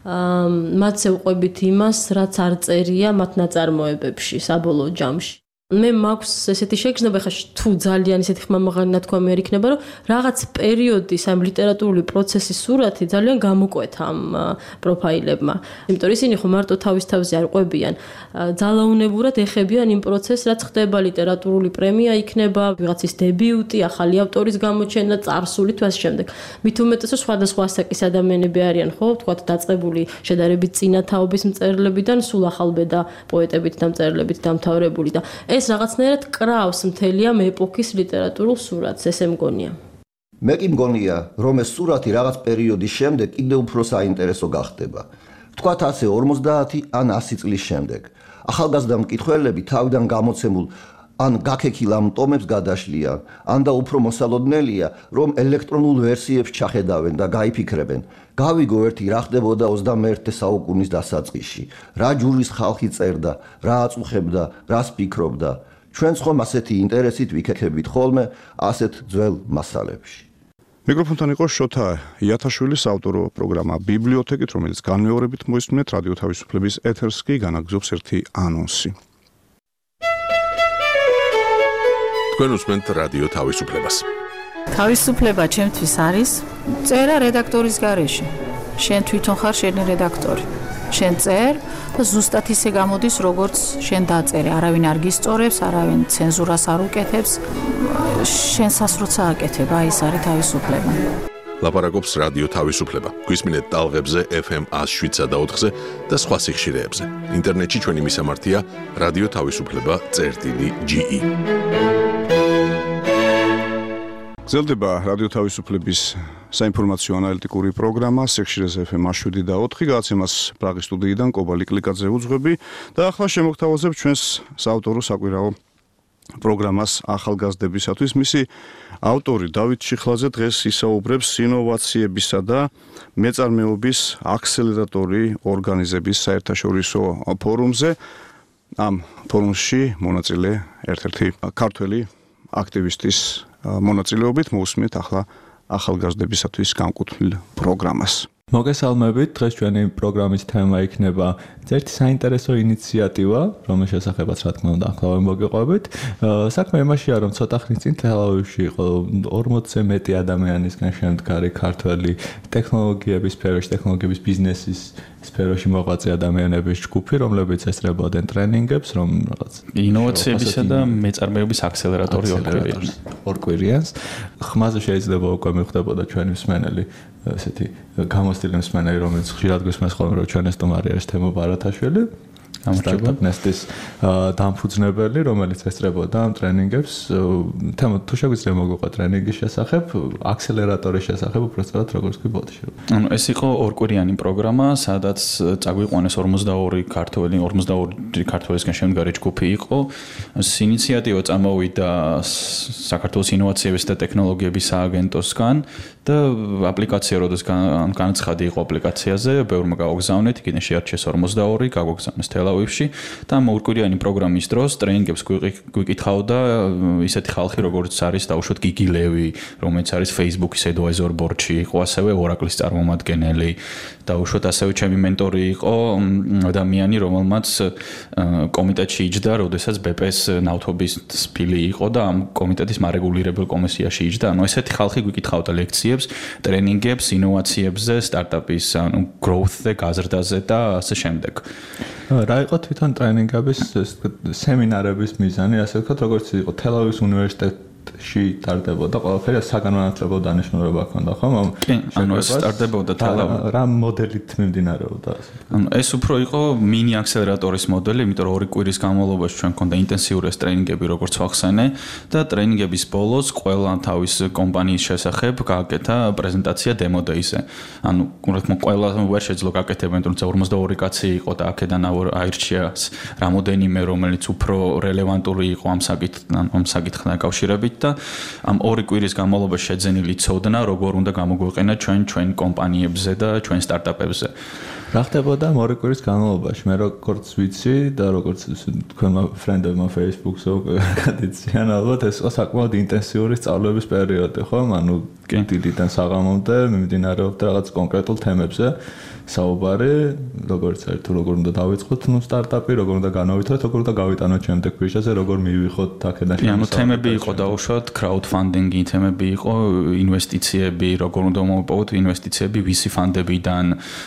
მათზე უყვებით იმას რაც არ წერია მათ ნაწარმოებებში საბოლოო ჯამში მე მაქვს ესეთი შეგრძნება ხა თუ ძალიან ესეთი ხმამაღალი ნათქვამი არ იქნება რომ რაღაც პერიოდის ამ ლიტერატურული პროცესის სურათი ძალიან გამოკვეთა ამ პროფაილებმა იმიტომ რომ ისინი ხო მარტო თავის თავზე არ ყვებიან ძალაუნებურად ეხებიან იმ პროცესს რაც ხდება ლიტერატურული პრემია იქნება ვიღაცის დებიუტი ახალი ავტორის გამოჩენა წარსული თუ ასე შემდეგ მით უმეტესად სხვადასხვა ასაკის ადამიანები არიან ხო თქვათ დაწყებული შედარებით წინა თაობის მწერლებიდან სულ ახალბედა პოეტებით და მწერლებით დამთავრებული და ეს რაღაცნაირად კრავს მთელი ამ ეპოქის ლიტერატურულ სურათს, ესე მგონია. მე კი მგონია, რომ ეს სურათი რაღაც პერიოდის შემდეგ კიდევ უფრო საინტერესო გახდება. ვთქვათ ასე ორმოცდაათი ან ასი წლის შემდეგ. ახალგაზრდა მკითხველები თავიდან გამოცემულ ან გაქექილ ამ ტომებს გადაშლიან, ან და უფრო მოსალოდნელია, რომ ელექტრონულ ვერსიებს ჩახედავენ და გაიფიქრებენ. გავიგო ერთი რა ხდებოდა ოცდამეერთე საუკუნის დასაწყისში, რა ჯურის ხალხი წერდა, რა აწუხებდა, რას ფიქრობდა. ჩვენც ხომ ასეთი ინტერესით ვიქექებით ხოლმე ასეთ ძველ მასალებში. მიკროფონთან იყო შოთა იათაშვილის ავტორო პროგრამა ბიბლიოთეკით, რომელიც განმეორებით მოისმინეთ რადიო თავისუფლების ეთერს კი განაგზობს ერთი ანონსი. თქვენ უსმენთ რადიო თავისუფლებას. თავისუფლება ჩემთვის არის წერა რედაქტორის გარეშე. შენ თვითონ ხარ შენი რედაქტორი. შენ წერ და ზუსტად ისე გამოდის, როგორც შენ დაწერე. არავინ არ გისწორებს, არავინ ცენზურას არ უკეთებს. შენსაც როცა აკეთებ, აი ეს არის თავისუფლება. ლაპარაკობს რადიო თავისუფლება. გვისმინეთ ტალღებზე ეფ ემ ას შვიდსა და ოთხზე და სხვა სიხშირეებზე. ინტერნეტში ჩვენი მისამართია რადიო თავისუფლება წერტილი ჯი ი. გრძელდება რადიო თავისუფლების საინფორმაციო ანალიტიკური პროგრამა სიხშირეზე ეფ ემ ას შვიდი და ოთხი, გადაცემას პრაღის სტუდიიდან კობალი კლიკაძე უძღვები და ახლა შემოგთავაზებ ჩვენს საავტორო საკვირაო პროგრამას ახალგაზრდებისათვის. მისი ავტორი დავით ჩიხლაძე დღეს ისაუბრებს ინოვაციებისა და მეწარმეობის აქსელერატორი ორგანიზების საერთაშორისო ფორუმზე. ამ ფორუმში მონაწილე ერთ-ერთი ქართველი აქტივისტის მონაწილეობით მოусმენთ ახლა ახალგაზრდებისათვის განკუთვნილ პროგრამას. მოგესალმებით, დღეს ჩვენი პროგრამის თემა იქნება ერთი საინტერესო ინიციატივა, რომლის შესახებაც რა თქმა უნდა ახლა მოგიყვებით. საქმე იმაშია, რომ ცოტა ხნის წინ თელავივში იყო ორმოცზე მეტი ადამიანისგან შემდგარი ქართველი ტექნოლოგიების სფეროში, ტექნოლოგიების ბიზნესის სფეროში მოღვაწე ადამიანების ჯგუფი, რომლებიც ესწრებოდნენ ტრენინგებს, რომ რაღაც ინოვაციებისა და მეწარმეობის აქსელერატორი ორკვირიანს. ორკვირიანს. ხმაზე შეიძლება უკვე მიხვდებოდა ჩვენი მსმენელი ესეთი გამოსტილი მსმენელი, რომელიც ხშირად გვისმენს ხოლმე, რომ ჩვენი სტუმარი არის თემო ბარათაშვილი. სტარტაპ ნესტის დამფუძნებელი, რომელიც ესწრებოდა ამ ტრენინგებს. თემო თუ შეგვიძლია მოგვიყვეთ ტრენინგის შესახებ, აქსელერატორის შესახებ, უბრალოდ როგორც კი ბოდიში. ანუ ეს იყო ორკვირიანი პროგრამა, სადაც წაგვიყვანეს ორმოცდაორი ქართველი, ორმოცდაორი ქართველისგან შემდგარი ჯგუფი იყო. ეს ინიციატივა წამოვიდა საქართველოს ინოვაციების და ტექნოლოგიების სააგენტოსგან და აპლიკაცია როდესაც განაცხადი იყო აპლიკაციაზე, ბევრმა გაოგზავნეთ, იქიდან შეარჩიეს ორმოცდაორი, გაგვაგზავნეს თელავივში და ამ ორკვირიანი პროგრამის დროს ტრენინგებს გვიკითხავდა ისეთი ხალხი, როგორც არის დაუშვათ გიგი ლევი, რომელიც არის Facebook-ის advisor board-ში, იყო ასევე ორაკლის წარმომადგენელი. დაუშვათ ასევე ჩემი მენტორი იყო ადამიანი, რომელმაც კომიტეტში იჯდა, როდესაც ბე პე ეს ნავთობის სპილი იყო და ამ კომიტეტის მარეგულირებელ კომისიაში იჯდა. ანუ ესეთი ხალხი გვიკითხავდა ლექციებს, ტრენინგებს, ინოვაციებზე, სტარტაპის, ანუ growth-ზე, გაზრდაზე და ასე შემდეგ. რა იყო თვითონ ტრენინგების სემინარების მიზანი, ასე ვთქვათ, როგორც იყო თელავის უნივერსიტეტში ტარდებოდა, ყველაფერი საგანმანათლებლო დანიშნულება ჰქონდა, ხო? კი, ანუ ეს ტარდებოდა თელავი. რა მოდელით მიმდინარეობდა? ანუ ეს უფრო იყო მინი აქსელერატორის მოდელი, იმიტომ რომ ორი კვირის განმავლობაში ჩვენ ჰქონდა ინტენსიური ტრენინგები, როგორც ვახსენე, და ტრენინგების ბოლოს ყველა თავის კომპანიის შესახებ გააკეთა პრეზენტაცია demo day-ზე. ანუ რა თქმა უნდა, ყველა ვერ შეძლო გაკეთებენ, თუმცა ორმოცდაორი კაცი იყო და აქედან აირჩიეს რამოდენიმე, რომელიც უფრო რელევანტური იყო ამ საკითხთან, ამ საკითხთან დაკავშირებით და ამ ორი კვირის განმავლობაში შეძენილი ცოდნა, როგორ უნდა გამოგვიყენა ჩვენ ჩვენ კომპანიებზე და ჩვენ სტარტაპებზე. რა ხდებოდა ამ ორი კვირის განმავლობაში? მე როგორც ვიცი და როგორც თქვენმა ფრენდებმა Facebook-ზე გადიციან, ალბათ ეს იყო საკმაოდ ინტენსიური სწავლების პერიოდი, ხო? ანუ კინტილიდან საღამომდე მიმდინარეობდა რაღაც კონკრეტულ თემებზე საუბარი, როგორც არის თუ როგორ უნდა დავიწყოთ ნუ სტარტაპი, როგორ უნდა განავითაროთ, როგორ უნდა გავიტანოთ შემდეგ ფიშაზე, როგორ მივიღოთ აქედან შემოსავალი. ანუ თემები იყო დაუშვათ crowdfunding-ი, თემები იყო ინვესტიციები, როგორ უნდა მოვიპოვოთ ინვესტიციები ვი სი ფანდებიდან,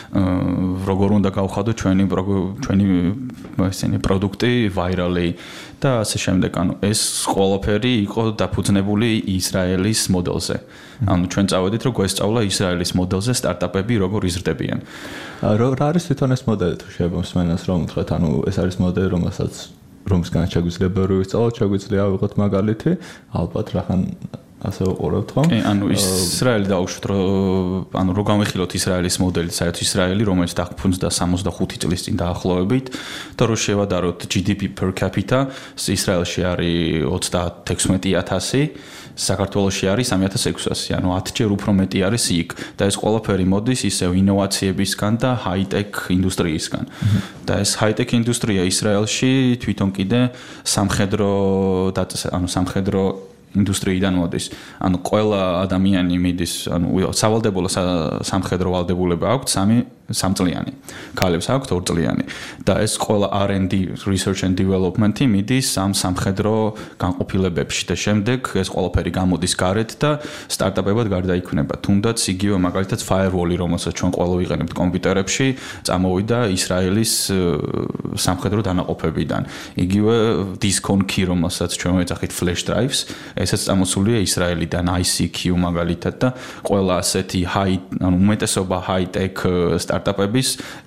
როგორ უნდა გავხადოთ ჩვენი ჩვენი ესენი პროდუქტი ვაირალი და ასე შემდეგ. ანუ ეს ყველაფერი იყო დაფუძნებული ისრაელის მოდელზე. ანუ ჩვენ წავედით, რომ გვესწავლა ისრაელის მოდელზე სტარტაპები როგორ იზრდებიან. რა არის თვითონ ეს მოდელი თუ შეიძლება მსმენელს რომ უთხრათ, ანუ ეს არის მოდელი, რომელსაც რომისგან შეგვიძლია ბევრი ვისწავლოთ, შეგვიძლია ავიღოთ მაგალითი, ალბათ რახან ასე ვუყურებთ ხომ? კი, ანუ ისრაელი დაუშვით რომ ანუ რო გამიხილოთ ისრაელის მოდელი, საერთოდ ისრაელი, რომელიც დაფუძნდა სამოცდახუთი წლის წინ დაახლოებით და რო შევადაროთ ჯი დი პი per capita, ისრაელში არის ოცდაექვსი ათასი, საქართველოში არის სამი ათას ექვსასი, ანუ ათჯერ უფრო მეტი არის იქ და ეს ყველაფერი მოდის ისევ ინოვაციებისგან და ჰაი-ტექ ინდუსტრიისგან. და ეს ჰაი-ტექ ინდუსტრია ისრაელში თვითონ კიდე სამხედრო ანუ სამხედრო ინდუსტრიიდან მოდის. ანუ ყველა ადამიანი მიდის, ანუ სავალდებულო სამხედრო ვალდებულება აქვს სამი სამწლიანი. ქალებს აქვთ ორწლიანი. და ეს ყველა არ ენდ დი research and development-ი მიდის ამ სამხედრო განყოფილებებში და შემდეგ ეს ყველაფერი გამოდის გარეთ და სტარტაპებად გარდაიქმნება. თუნდაც იგივე მაგალითად firewall-ი, რომელსაც ჩვენ ყველა ვიყენებთ კომპიუტერებში, წამოვიდა ისრაელის სამხედრო დანაყოფებიდან. იგივე Discon Key, რომელსაც ჩვენ ვეძახით flash drives, ესაც წამოსულია ისრაელიდან I C Q მაგალითად და ყველა ასეთი high, ანუ უმეტესობა high-tech სტარტაპების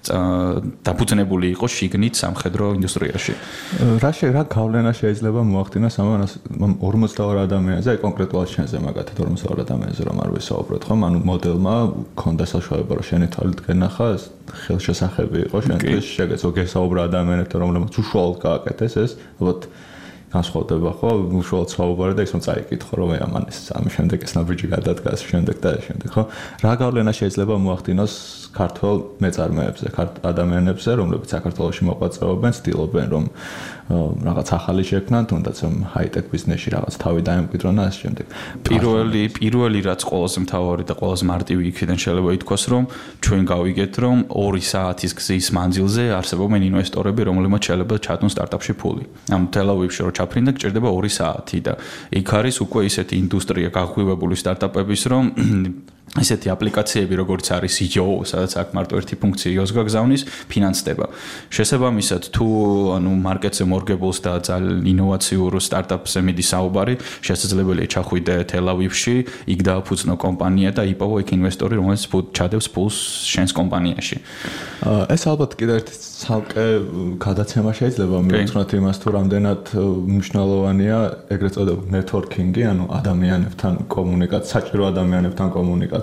დაფუძნებული იყო შიგნით სამხედრო ინდუსტრიაში. რა შე რა გავლენა შეიძლება მოახდინოს ამ ორმოცდაორ ადამიანზე, აი კონკრეტულად შენზე მაგათად ორმოცდაორ ადამიანზე რომ არ ვისაუბროთ ხომ, ანუ მოდელმა ქონდა საშუალება რომ შენი თვალით გენახა ხელშესახები იყო შენთვის შეგეძლო გესაუბრა ადამიანებთან რომლებიც უშუალოდ გააკეთეს ეს, ალბათ განსხვავდება ხო, უშუალოდ საუბარი და ისო წაიკითხო რომ ამან ეს ამ შემდეგ ეს ნაბიჯი გადადგას შემდეგ და შემდეგ ხო. რა გავლენა შეიძლება მოახდინოს ქართულ მეწარმეებზე, ქართულ ადამიანებზე, რომლებიც საქართველოში მოღვაწეობენ, ცდილობენ რომ რაღაც ახალი შექმნან, თუნდაც რომ ჰაი-ტექ ბიზნესში რაღაც თავი დაემკვიდრონ და ამ შემდეგ. პირველი პირველი რაც ყველაზე მთავარი და ყველაზე მარტივი იქიდან შეიძლება ითქვას რომ ჩვენ გავიგეთ რომ ორი საათის გზის მანძილზე არსებობენ ინვესტორები, რომლებმაც შეიძლება ჩატონ სტარტაპში ფული. ამ თელ-ავივში რო ჩაფრინდა გჭირდება ორი საათი და იქ არის უკვე ისეთი ინდუსტრია გაღვივებული სტარტაპების რომ ესეთი აპლიკაციები როგორც არის იო, სადაც აქ მარტო ერთი ფუნქცია იოს გაგზავნის, ფინანსდება. შესაბამისად, თუ ანუ მარკეტზე მორგებულს და ძალიან ინოვაციურ სტარტაპზე მიდის საუბარი, შესაძლებელია ჩახვიდე თელ-ავივში, იქ დააფუძნო კომპანია და იპოვო იქ ინვესტორი, რომელიც ჩადევს ფულს შენს კომპანიაში. ეს ალბათ კიდე ერთი ცალკე გადაცემა შეიძლება მივუძღოთ იმას, თუ რამდენად მნიშვნელოვანია ეგრეთ წოდებული ნეტვორკინგი, ანუ ადამიანებთან კომუნიკაცია, საჭირო ადამიანებთან კომუნიკაცია.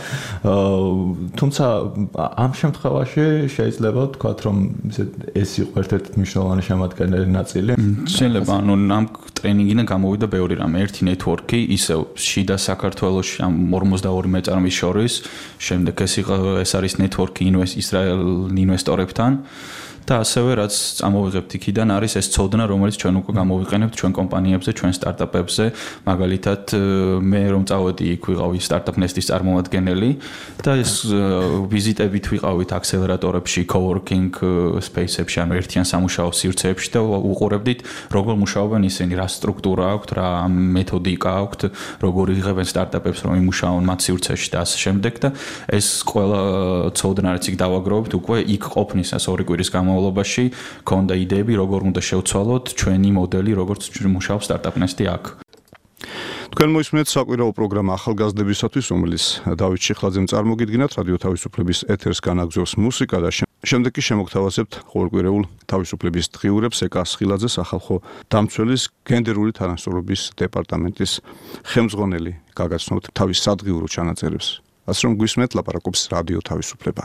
თუმცა ამ შემთხვევაში შეიძლება ვთქვათ, რომ ეს იყო ერთ-ერთი მნიშვნელოვანი შემადგენელი ნაწილი. შეიძლება, ანუ ამ ტრენინგიდან გამოვიდა ბევრი რამე. ერთი ნეტვორკი, ისევ შიდა საქართველოში ამ ორმოცდაორი მეწარმის შორის, შემდეგ ეს იყო ეს არის ნეტვორკი ისრაელ ინვესტორებთან. და ასევე რაც წამოვიღებთ იქიდან არის ეს ცოდნა, რომელიც ჩვენ უკვე გამოვიყენებთ ჩვენ კომპანიებზე, ჩვენ სტარტაპებზე, მაგალითად მე რომ წავედი იქ ვიყავი სტარტაპ ნესტის წარმომადგენელი და ეს ვიზიტებით ვიყავით აქსელერატორებში, coworking space-ებში, ანუ ერთიან სამუშაო სივრცეებში და უყურებდით როგორ მუშაობენ ისინი, რა სტრუქტურა აქვთ, რა მეთოდიკა აქვთ, როგორ იღებენ სტარტაპებს რომ იმუშაონ მათ სივრცეში და ასე შემდეგ და ეს ყველა ცოდნა რაც იქ დავაგროვებთ უკვე იქ ყოფნისას ორი კვირის განმავლობაში ქონდა იდეები როგორ უნდა შევცვალოთ ჩვენი მოდელი როგორც მუშაობს სტარტაპ ნესტი აქ. თქვენ მოისმენთ საკვირაო პროგრამა ახალგაზრდებისათვის, რომელიც დავით შიხლაძემ წარმოგიდგინათ, რადიო თავისუფლების ეთერს განაგზავს მუსიკა და შემდეგ კი შემოგთავაზებთ ყოველკვირეულ თავისუფლების დღიურებს ეკას ხილაძეს, ახალხო დამცველის გენდერული თანასწორობის დეპარტამენტის ხელმძღვანელი გაგაცნობთ თავის სადღიურო ჩანაწერებს. ასე რომ გვისმენთ ლაპარაკობს რადიო თავისუფლება.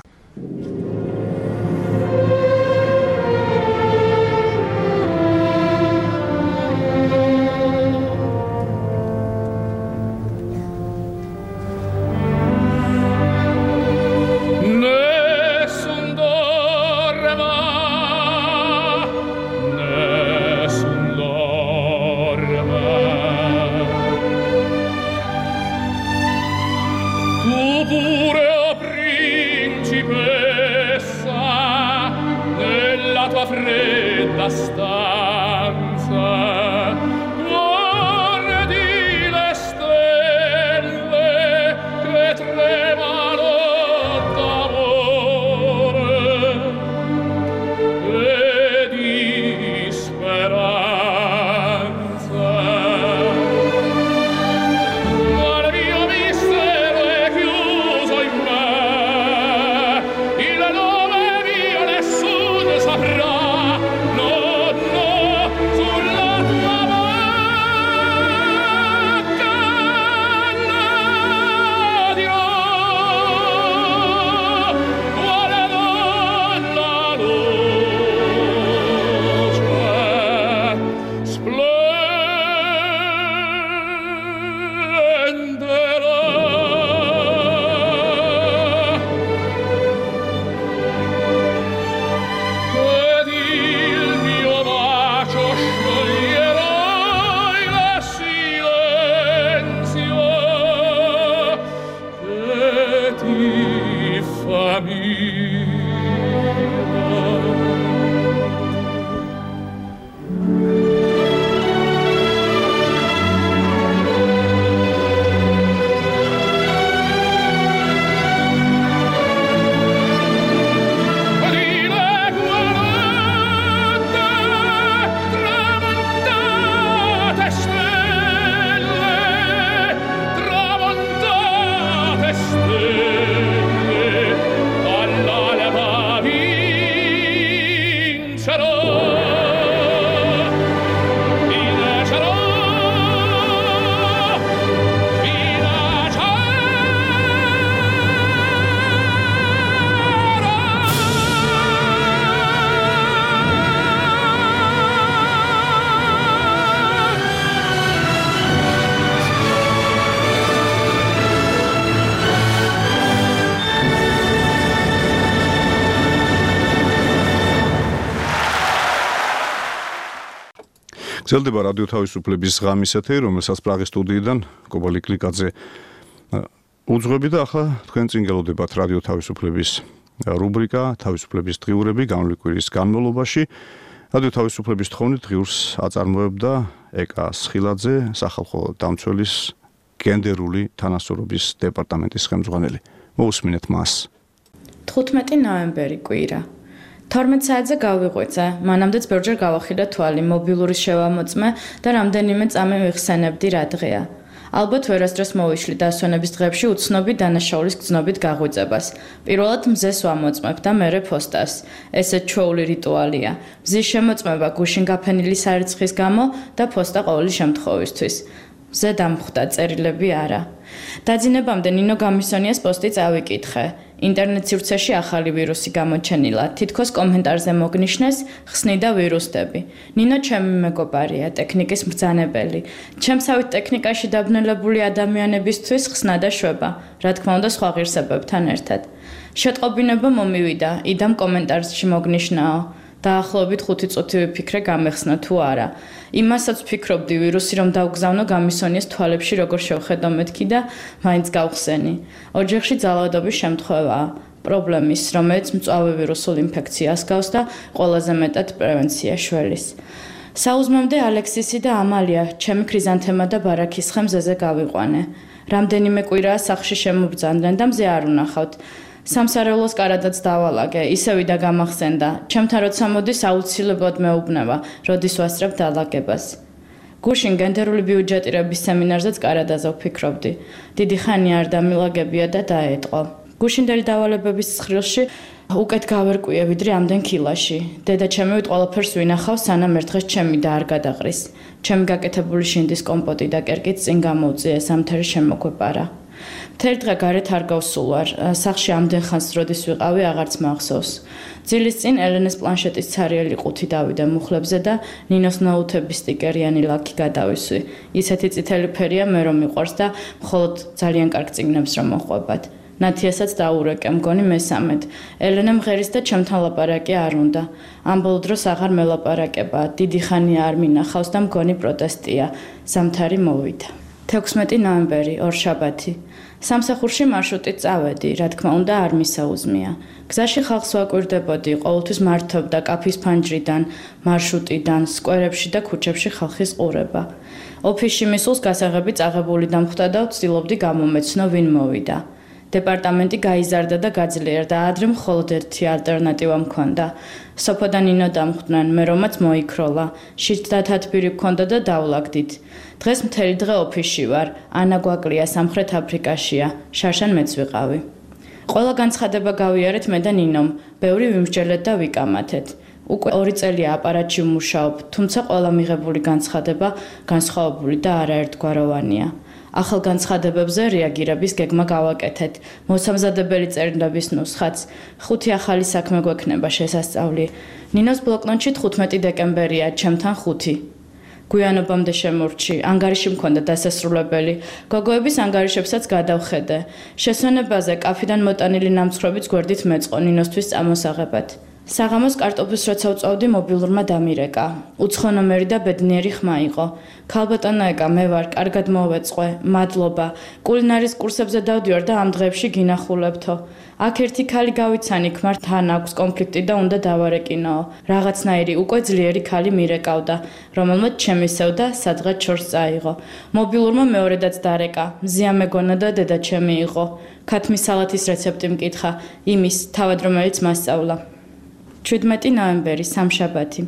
Sulla გრძელდება რადიო თავისუფლების ღამის ეთერი, რომელსაც პრაღის სტუდიიდან კობალი კლიკაძე უძღვები და ახლა თქვენ წინ გელოდებათ რადიო თავისუფლების რუბრიკა თავისუფლების დღიურები განვლილი კვირის განმავლობაში. რადიო თავისუფლების თხოვნით დღიურს აწარმოებდა ეკა სხილაძე, სახალხო დამცველის გენდერული თანასწორობის დეპარტამენტის ხელმძღვანელი. მოусმინეთ მას. თხუთმეტი ნოემბერი კვირა. თორმეტ საათზე გავიღვიძე, მანამდეც ბევრჯერ გავახიდა თვალი, მობილური შევამოწმე და რამდენიმე წამი ვიხსენებდი რა დღეა. ალბათ ვერასდროს მოვიშლი დასვენების დღეებში უცნობი დანაშაულის გრძნობით გაღვიძებას. პირველად მზეს ვამოწმებ და მერე ფოსტას. ესეც ჩვეული რიტუალია. მზის შემოწმება გუშინ გაფენილი სარიცხის გამო და ფოსტა ყოველი შემთხვევისთვის. მზე დამხვდა, წერილები არა. დაძინებამდე ნინო გამისონიას პოსტი წავიკითხე. ინტერნეტ სივრცეში ახალი ვირუსი გამოჩენილა. თითქოს კომენტარზე მოგნიშნეს ხსნიდა ვირუსები. ნინო ჩემი მეგობარია, ტექნიკის მბრძანებელი. ჩემსავით ტექნიკაში დაბნელებული ადამიანებისთვის ხსნა და შვება, რა თქმა უნდა სხვა ღირსებებთან ერთად. შეტყობინება მომივიდა, იდამ კომენტარში მოგნიშნაო. დაახლოებით ხუთი წუთი ვიფიქრე გამეხსნა თუ არა. იმასაც ვფიქრობდი ვირუსი რომ დავგზავნო გამისონიეს თვალებში როგორ შევხედო მეთქი და მაინც გავხსენი. ოჯახში ძალადობის შემთხვევაა. პრობლემის, რომელიც მწვავე ვირუსულ ინფექციას გავს და ყველაზე მეტად პრევენცია შველის. საუზმემდე ალექსისი და ამალია, ჩემი ქრიზანთემა და ბარაქისხე მზეზე გავიყვანე. რამდენიმე კვირაა სახლში შემობრძანდნენ და მზე არ უნახავთ. სამსარევლოს კარადაც დავალაგე, ისევი და გამახსენდა. ჩემთან როცა მოდის აუცილებლად მეუბნება, როდის ვასწრებ დალაგებას. გუშინ გენდერული ბიუჯეტირების სემინარზეც კარადაზე ვფიქრობდი. დიდი ხანი არ დამილაგებია და დაეტყო. გუშინდელი დავალებების ცხრილში უკეთ გავერკვიე ვიდრე ამდენ კილაში. დედა ჩემივით ყველაფერს ვინახავ, სანამ ერთხელ ჩემი და არ გადაყრის. ჩემი გაკეთებული შინდის კომპოტი და კერკიც წინ გამოვწიე, სამთერი შემოგვეპარა. მთელი დღე გარეთ არ გავსულ ვარ, სახლში ამდენ ხანს როდის ვიყავი აღარც მახსოვს. ძილის წინ ელენეს პლანშეტის ცარიელი ყუთი დავიდე მუხლებზე და ნინოს ნაუთების სტიკერიანი ლაქი გადავისვი. ისეთი წითელი ფერია მე რომ მიყვარს და მხოლოდ ძალიან კარგ წიგნებს რომ მოყვებათ. ნათიასაც დაურეკე, მგონი მესამედ. ელენე მღერის და ჩემთან ლაპარაკი არ უნდა. ამ ბოლო დროს აღარ მელაპარაკება, დიდი ხანი არ მინახავს და მგონი პროტესტია. სამთარი მოვიდა. თექვსმეტი ნოემბერი, ორშაბათი. სამსახურში მარშრუტით წავედი, რა თქმა უნდა არ მისაუზმია. გზაში ხალხს ვაკვირდებოდი, ყოველთვის მართობდა კაფის ფანჯრიდან, მარშრუტიდან, სკვერებში და ქუჩებში ხალხის ყურება. ოფისში მისულს გასაღები წაღებული დამხვდა და ვცდილობდი გამომეცნო ვინ მოვიდა. დეპარტამენტი გაიზარდა და გაძლიერდა, ადრე მხოლოდ ერთი ალტერნატივა მქონდა. სოფო და ნინო დამხვდნენ, მე რომაც მოიქროლა. შით და თათბირი მქონდა და დავლაგდით. დღეს მთელი დღე ოფისში ვარ. ანა გვაკლია სამხრეთ აფრიკაშია. შარშან მეც ვიყავი. ყველა განცხადება გავიარეთ მე და ნინომ. ბევრი ვიმსჯელეთ და ვიკამათეთ. უკვე ორი წელია აპარატში ვმუშაობ, თუმცა ყველა მიღებული განცხადება განსხვავებული და არაერთგვაროვანია. ახალ განცხადებებზე რეაგირების გეგმა გავაკეთეთ. მოსამზადებელი წერილების ნუსხაც. ხუთი ახალი საქმე გვექნება შესასწავლი. ნინოს ბლოკნოტში თხუთმეტი დეკემბერია, ჩემთან ხუთი. გვიანობამდე შემორჩი, ანგარიში მქონდა დასასრულებელი. გოგოების ანგარიშებსაც გადავხედე. შესვენებაზე კაფიდან მოტანილი ნამცხრობიც გვერდით მეწყო ნინოსთვის წამოსაღებად. საღამოს კარტოფილს როცა ვწვავდი, მობილურმა დამირეკა. უცხო ნომერი და ბედნიერი ხმა იყო. ქალბატონო ეკა, მე ვარ, კარგად მოვეწყვე, მადლობა. კულინარის კურსებზე დავდივარ და ამ დღეებში გინახულებთო. აქ ერთი ქალი გავიცანი, ქმართან აქვს კონფლიქტი და უნდა დავარეკინოო. რაღაცნაირი უკვე ძლიერი ქალი მირეკავდა, რომელმაც ჩემისევდა, სადღაც შორს წაიღო. მობილურმა მეორედაც დარეკა, მზია მეგონა და დედა ჩემი იყო. ქათმის სალათის რეცეპტი მკითხა, იმის, თავად რომელიც მასწავლა. შვიდმეტი ნოემბერი, სამშაბათი.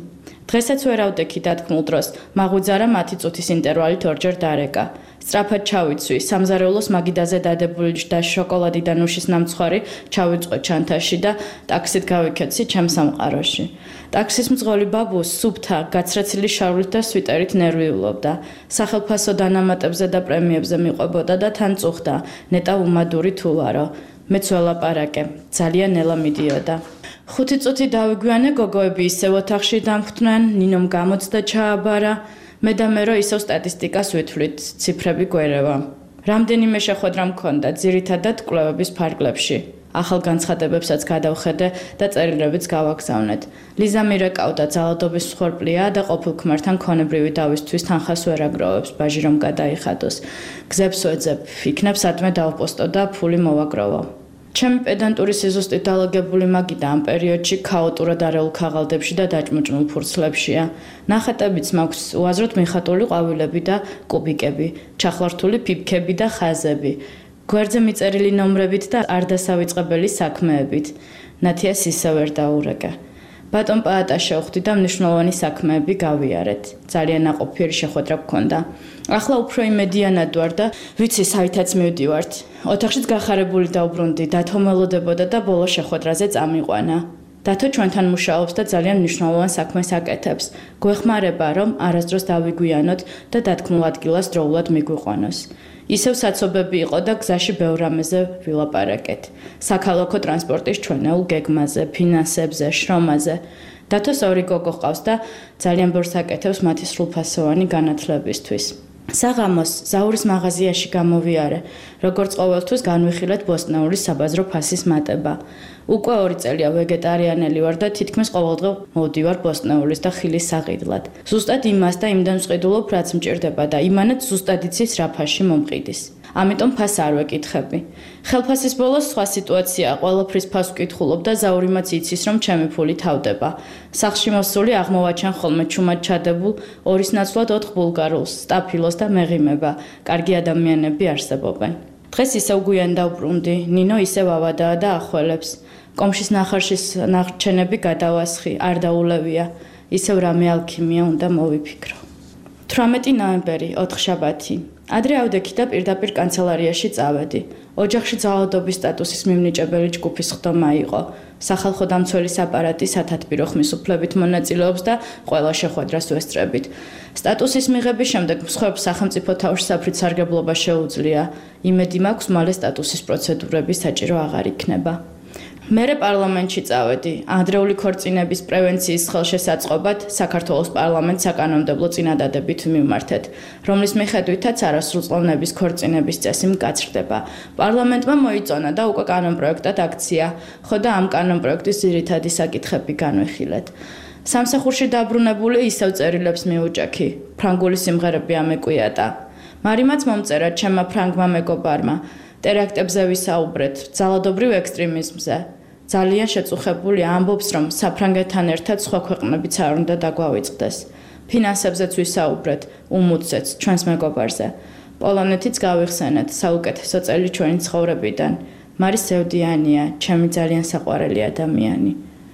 დღესაც ვერავდექი დათქმულ დროს, მაღვიძარა მათი წუთის ინტერვალით ორჯერ დარეკა. სწრაფად ჩავიცვი, სამზარეულოს მაგიდაზე დადებული და შოკოლადი და ნუშის ნამცხვარი ჩავიწყო ჩანთაში და ტაქსით გავიქეცი ჩემ სამყაროში. ტაქსის მძღოლი ბაბუ სუფთა, გაცრეცილი შარვლით და სვიტერით ნერვიულობდა. სახელფასო დანამატებზე და პრემიებზე მიყვებოდა და თან წუხდა, ნეტა უმადური თუ ვარო. მეც ველაპარაკე, ძალიან ნელა მიდიოდა. ხუთი წუთი დავიგვიანე, გოგოები ისევ ოთახში დამხვდნენ, ნინომ გამოცდა ჩააბარა. მე და მე რო ისევ სტატისტიკას ვითვლით, ციფრები გვერევა. რამდენიმე შეხვედრა მქონდა, ძირითადად კვლევების ფარგლებში. ახალ განცხადებებსაც გადავხედე და წერილებიც გავაგზავნეთ. ლიზა მირეკავდა, ძალადობის მსხვერპლია და ყოფილ ქმართან ქონებრივი დავისთვის თანხას ვერ აგროვებს, ბაჟი რომ გადაიხადოს. გზებს ვეძებ, იქნებ სადმე დავპოსტო და ფული მოვაგროვო. ჩემი პედანტური სიზუსტით დალაგებული მაგიდა ამ პერიოდში ქაოტურად არეულ ქაღალდებში და დაჭმუჭმულ ფურცლებშია. ნახატებიც მაქვს უაზროდ მიხატული ყვავილები და კუბიკები, ჩახლართული ფიფქები და ხაზები. გვერდზე მიწერილი ნომრებით და არ დასავიწყებელი საქმეებით. ნათიას ისე ვერ დაურეკა. ბატონ პაატა შევხვდი და მნიშვნელოვანი საქმეები გავიარეთ. ძალიან ნაყოფიერი შეხვედრა გქონდა. ახლა უფრო იმედიანად ვარ და ვიცი საითაც მივდივართ. ოთახშიც გახარებული დავბრუნდი, დათო მელოდებოდა და ბოლო შეხვედრაზე წამიყვანა. დათო ჩვენთან მუშაობს და ძალიან მნიშვნელოვან საქმეს აკეთებს. გვეხმარება, რომ არასდროს დავიგვიანოთ და დათქმულ ადგილას დროულად მიგვიყვანოს. ისევ საცობები იყო და გზაში ბევრ რამეზე ვილაპარაკეთ. საქალაქო ტრანსპორტის ჩვენეულ გეგმაზე, ფინანსებზე, შრომაზე. დათოს ორი გოგო ყავს და ძალიან ბევრს აკეთებს მათი სრულფასოვანი განათლებისთვის. საღამოს ზაურის მაღაზიაში გამოვიარე, როგორც ყოველთვის განვიხილეთ ბოსტნეულის საბაზრო ფასის მატება. უკვე ორი წელია ვეგეტარიანელი ვარ და თითქმის ყოველდღე მოვდივარ ბოსტნეულის და ხილის საყიდლად. ზუსტად იმას და იმდენ მსყიდულობ, რაც მჭირდება და იმანაც ზუსტად იცის რა ფასში მომყიდის. ამიტომ ფას არ ვეკითხები. ხელფასის ბოლოს სხვა სიტუაციაა, ყველაფრის ფას ვკითხულობ და ზაურიმაც იცის, რომ ჩემი ფული თავდება. სახლში მოსული აღმოვაჩენ ხოლმე ჩუმად ჩადებულ ორის ნაცვლად ოთხ ბულგარულს, სტაფილოს და მეღიმება. კარგი ადამიანები არსებობენ. დღეს ისევ გვიან დავბრუნდი, ნინო ისევ ავადაა და ახველებს. კომშის ნახარშის ნარჩენები გადავასხი, არ დაულევია. ისევ რამე ალქიმია უნდა მოვიფიქრო. თვრამეტი ნოემბერი, ოთხშაბათი. ადრე ავდექი და პირდაპირ კანცელარიაში წავედი. ოჯახში ძალადობის სტატუსის მიმნიჭებელი ჯგუფის ხდომა იყო. სახალხო დამცველის აპარატი სათათბირო ხმის უფლებით მონაწილეობს და ყველა შეხვედრას ვესწრებით. სტატუსის მიღების შემდეგ მსხვერპლ სახელმწიფო თავშესაფრით სარგებლობა შეუძლია. იმედი მაქვს, მალე სტატუსის პროცედურები საჭირო აღარ იქნება. მერე პარლამენტში წავედი. ადრეული ქორწინების პრევენციის ხელშესაწყობად საქართველოს პარლამენტს საკანონმდებლო წინადადებით მიმართეთ, რომლის მიხედვითაც არასრულწლოვნების ქორწინების წესი მკაცრდება. პარლამენტმა მოიწონა და უკვე კანონპროექტად აქცია, ხო და ამ კანონპროექტის ძირითადი საკითხები განვიხილეთ. სამსახურში დაბრუნებული ისევ წერილებს მიუჭექი. ფრანგული სიმღერები ამეკვიატა. მარიმაც მომწერა ჩემმა ფრანგმა მეგობარმა. ტერაქტებზე ვისაუბრეთ, ძალადობრივ ექსტრემიზმზე. ძალიან შეწუხებული ამბობს, რომ საფრანგეთთან ერთად სხვა ქვეყნებიც არ უნდა დაგვავიწყდეს. ფინანსებზეც ვისაუბრეთ, უმუცეც ჩვენს მეგობარზე. პოლონეთიც გავიხსენეთ, საუკეთესო წელი ჩვენი ცხოვრებიდან. მარის სევდიანია, ჩემი ძალიან საყვარელი ადამიანი.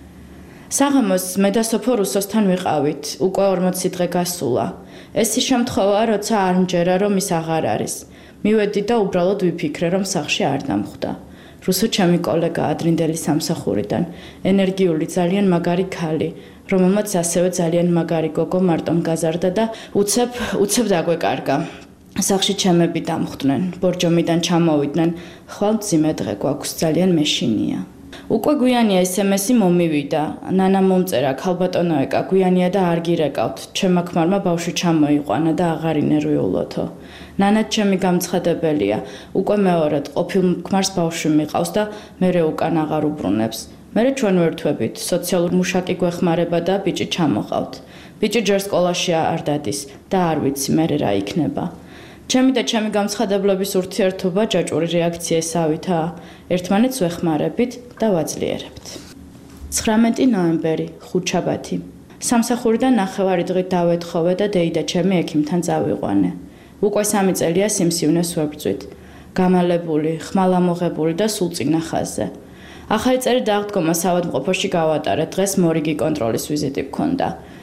საღამოს მე და სოფო რუსოსთან ვიყავით, უკვე ორმოცი დღე გასულა. ეს ის შემთხვევაა, როცა არ მჯერა, რომ ის აღარ არის. მივედი და უბრალოდ ვიფიქრე, რომ სახლში არ დამხვდა. რუსო ჩემი კოლეგა ადრინდელი სამსახურიდან, ენერგიული, ძალიან მაგარი ქალი, რომელმაც ასევე ძალიან მაგარი გოგო მარტომ გაზარდა და უცებ, უცებ დაგვეკარგა. სახლში ჩემები დამხვდნენ, ბორჯომიდან ჩამოვიდნენ, ხვალ მძიმე დღე გვაქვს, ძალიან მეშინია. უკვე გვიანია ეს ემ ესი მომივიდა. ნანა მომწერა, ქალბატონო ეკა, გვიანია და არ გირეკავთ. ჩემმა ქმარმა ბავშვი ჩამოიყვანა და აღარ ინერვიულოთო. ნანა ჩემი გამცხადებელია. უკვე მეორედ ყოფილ ქმარს ბავშვი მიყავს და მერე უკან აღარ უბრუნებს. მერე ჩვენ ვერთვებით, სოციალურ მუშაკი გვეხმარება და ბიჭი ჩამოყავთ. ბიჭი ჯერ სკოლაში არ დადის და არ ვიცი მერე რა იქნება. ჩემი და ჩემი გამცხადებლების ურთიერთობა ჯაჭვური რეაქციისავითაა. ერთმანეთს ვეხმარებით და ვაძლიერებთ. ცხრამეტი ნოემბერი, ხუთშაბათი. სამსახურიდან ნახევარი დღით დავეთხოვე და დეიდა ჩემი ექიმთან წავიყვანე. უკვე სამი წელია სიმსივნეს ვებრძვით. გამალებული, ხმალამოღებული და სულ წინა ხაზზე. ახალი წელი დააღდგომა საავადმყოფოში გავატარეთ, დღეს მორიგი კონტროლის ვიზიტი გქონდა.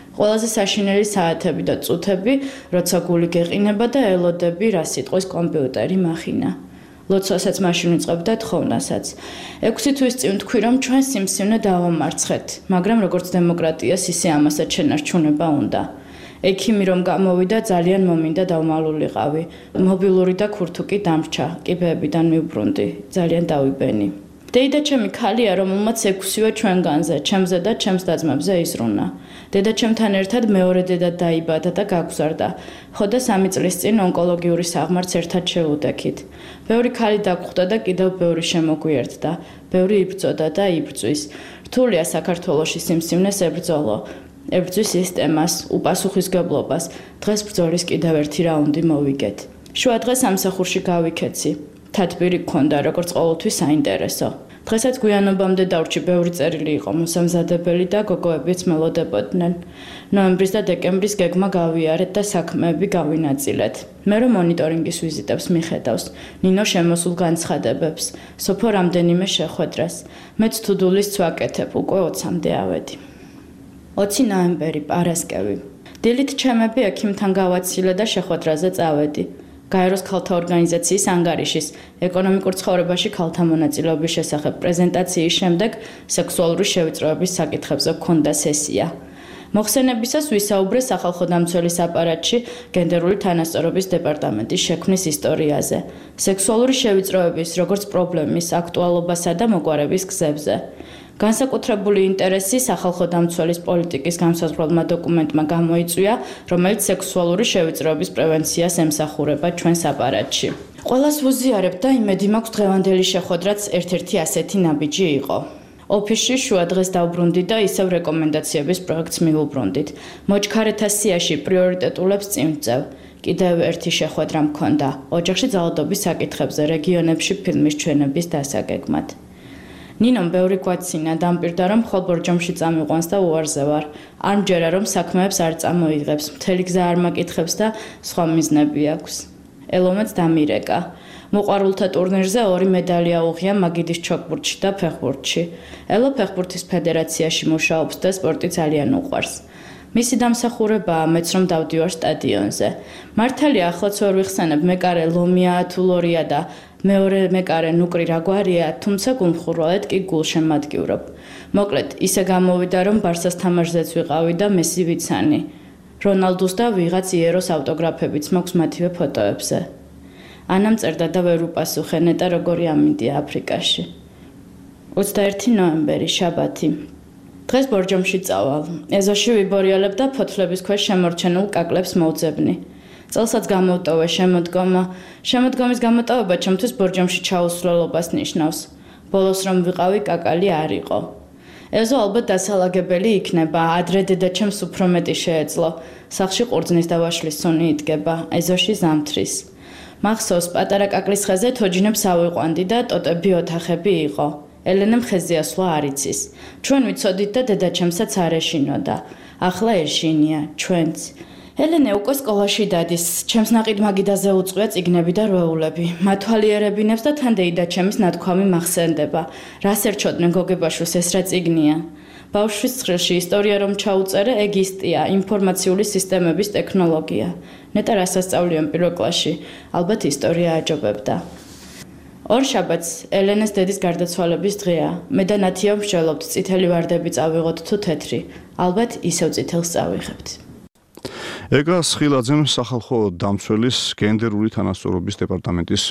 ყველაზე საშინელი საათები და წუთები, როცა გული გეყინება და ელოდები რა სიტყვის კომპიუტერი მახინა. ლოცვასაც მაშინ ვიწყებდა თხოვნასაც. ექვსი თვის წინ ვთქვი, რომ ჩვენ სიმსივნე დავამარცხეთ, მაგრამ როგორც დემოკრატიას, ისე ამასაც შენარჩუნება უნდა. ექიმი რომ გამოვიდა, ძალიან მომინდა დავმალულიყავი. მობილური და ქურთუკი დამრჩა, კიბეებიდან მივბრუნდი, ძალიან დავიბენი. დეიდა ჩემი ქალია, რომელმაც ექვსივე ჩვენგანზე, ჩემზე და ჩემს და-ძმებზე იზრუნა. დედა ჩემთან ერთად მეორე დედა დაიბადა და გაგზარდა. ხო და სამი წლის წინ ონკოლოგიური საღმართს ერთად შევუდექით. ბევრი ქალი დაგხვდა და კიდევ ბევრი შემოგვიერთდა. ბევრი იბრძოდა და იბრძვის. რთულია საქართველოში სიმსივნეს ებრძოლო. ებრძვის სისტემას, უპასუხისგებლობას. დღეს ბრძოლის კიდევ ერთი რაუნდი მოვიგეთ. შუა დღეს სამსახურში გავიქეცი. თათბირი გქონდა, როგორც ყოველთვის საინტერესო. დღესაც გვიანობამდე დავრჩი, ბევრი წერილი იყო მოსამზადებელი და გოგოებიც მელოდებოდნენ. ნოემბრის და დეკემბრის გეგმა გავიარეთ და საქმეები გავინაწილეთ. მე რომ მონიტორინგის ვიზიტებს მიხედავს, ნინო შემოსულ განცხადებებს, სოფო რამდენიმე შეხვედრას. მეც თუდულისს ვაკეთებ, უკვე ოცამდე ავედი. ოცი ნოემბერი, პარასკევი. დილით ჩემები ექიმთან გავაცილე და შეხვედრაზე წავედი. გაეროს ქალთა ორგანიზაციის ანგარიშის ეკონომიკურ ცხოვრებაში ქალთა მონაწილეობის შესახებ პრეზენტაციის შემდეგ სექსუალური შევიწროების საკითხებზე გქონდა სესია. მოხსენებისას ვისაუბრე სახალხო დამცველის აპარატში გენდერული თანასწორობის დეპარტამენტის შექმნის ისტორიაზე, სექსუალური შევიწროების როგორც პრობლემის აქტუალობასა და მოგვარების გზებზე. განსაკუთრებული ინტერესი სახალხო დამცველის პოლიტიკის განსაზღვრულმა დოკუმენტმა გამოიწვია, რომელიც სექსუალური შევიწროების პრევენციას ემსახურება ჩვენს აპარატში. ყველას ვუზიარებ და იმედი მაქვს დღევანდელი შეხვედრაც ერთ-ერთი ასეთი ნაბიჯი იყო. ოფისში შუა დღეს დავბრუნდი და ისევ რეკომენდაციების პროექტს მივუბრუნდით. მოჩქარეთა სიაში პრიორიტეტულებს წინ ვწევ. კიდევ ერთი შეხვედრა მქონდა ოჯახში ძალადობის საკითხებზე რეგიონებში ფილმის ჩვენების დასაგეგმად. ნინომ ბევრი გვაცინა, დამპირდა რომ მხოლოდ ბორჯომში წამიყვანს და უარზე ვარ. არ მჯერა რომ საქმეებს არ წამოიღებს, მთელი გზა არ მაკითხებს და სხვა მიზნები აქვს. ელომაც დამირეკა. მოყვარულთა ტურნირზე ორი მედალი აუღია მაგიდის ჩოგბურთში და ფეხბურთში. ელო ფეხბურთის ფედერაციაში მუშაობს და სპორტი ძალიან უყვარს. მისი დამსახურებაა მეც რომ დავდივარ სტადიონზე. მართალია ახლაც ვერ ვიხსენებ მეკარე ლომია თუ ლორია და მეორე მეკარე ნუკრი რაგვარია, თუმცა გულმხურვალედ კი გულშემატკივრობ. მოკლედ, ისე გამოვიდა რომ ბარსას თამაშზეც ვიყავი და მესი ვიცანი. რონალდუს და ვიღაც იეროს ავტოგრაფებიც მაქვს მათივე ფოტოებზე. ანამ წერდა და ვერ უპასუხე, ნეტა როგორი ამინდია აფრიკაში. ოცდაერთი ნოემბერი, შაბათი. დღეს ბორჯომში წავალ. ეზოში ვიბორიალებ და ფოთლების ქვეშ შემორჩენილ კაკლებს მოვძებნი. წელსაც გამოვტოვე შემოდგომა. შემოდგომის გამოტოვება ჩემთვის ბორჯომში ჩაუსვლელობას ნიშნავს. ბოლოს რომ ვიყავი, კაკალი არ იყო. ეზო ალბათ დასალაგებელი იქნება, ადრე დედაჩემს უფრო მეტი შეეძლო. სახლში ყურძნის და ვაშლის სუნი იდგება, ეზოში ზამთრის. მახსოვს, პატარა კაკლის ხეზე თოჯინებს ავიყვანდი და ტოტები ოთახები იყო. ელენემ ხეზე ასვლა არ იცის. ჩვენ ვიცოდით და დედაჩემსაც არ ეშინოდა. ახლა ეშინია, ჩვენც. ელენე უკვე სკოლაში დადის, ჩემს ნაყიდ მაგიდაზე უწყვია წიგნები და რვეულები. მათვალიერებინებს და თან დეიდაჩემის ნათქვამი მახსენდება. რას ერჩოდნენ გოგებაშვილს, ეს რა წიგნია? ბავშვის ცხრილში ისტორია რომ ჩაუწერე, ეგ ისტია, ინფორმაციული სისტემების ტექნოლოგია. ნეტა რას ასწავლიან პირველ კლასში, ალბათ ისტორია აჯობებდა. ორ შაბათს ელენეს დედის გარდაცვალების დღეა. მე და ნათია ვშველობთ, წითელი ვარდები წავიღოთ თუ თეთრი. ალბათ ისევ წითელს წავიღებთ. ეგა სხილაძემ სახალხო დამცველის გენდერული თანასწორობის დეპარტამენტის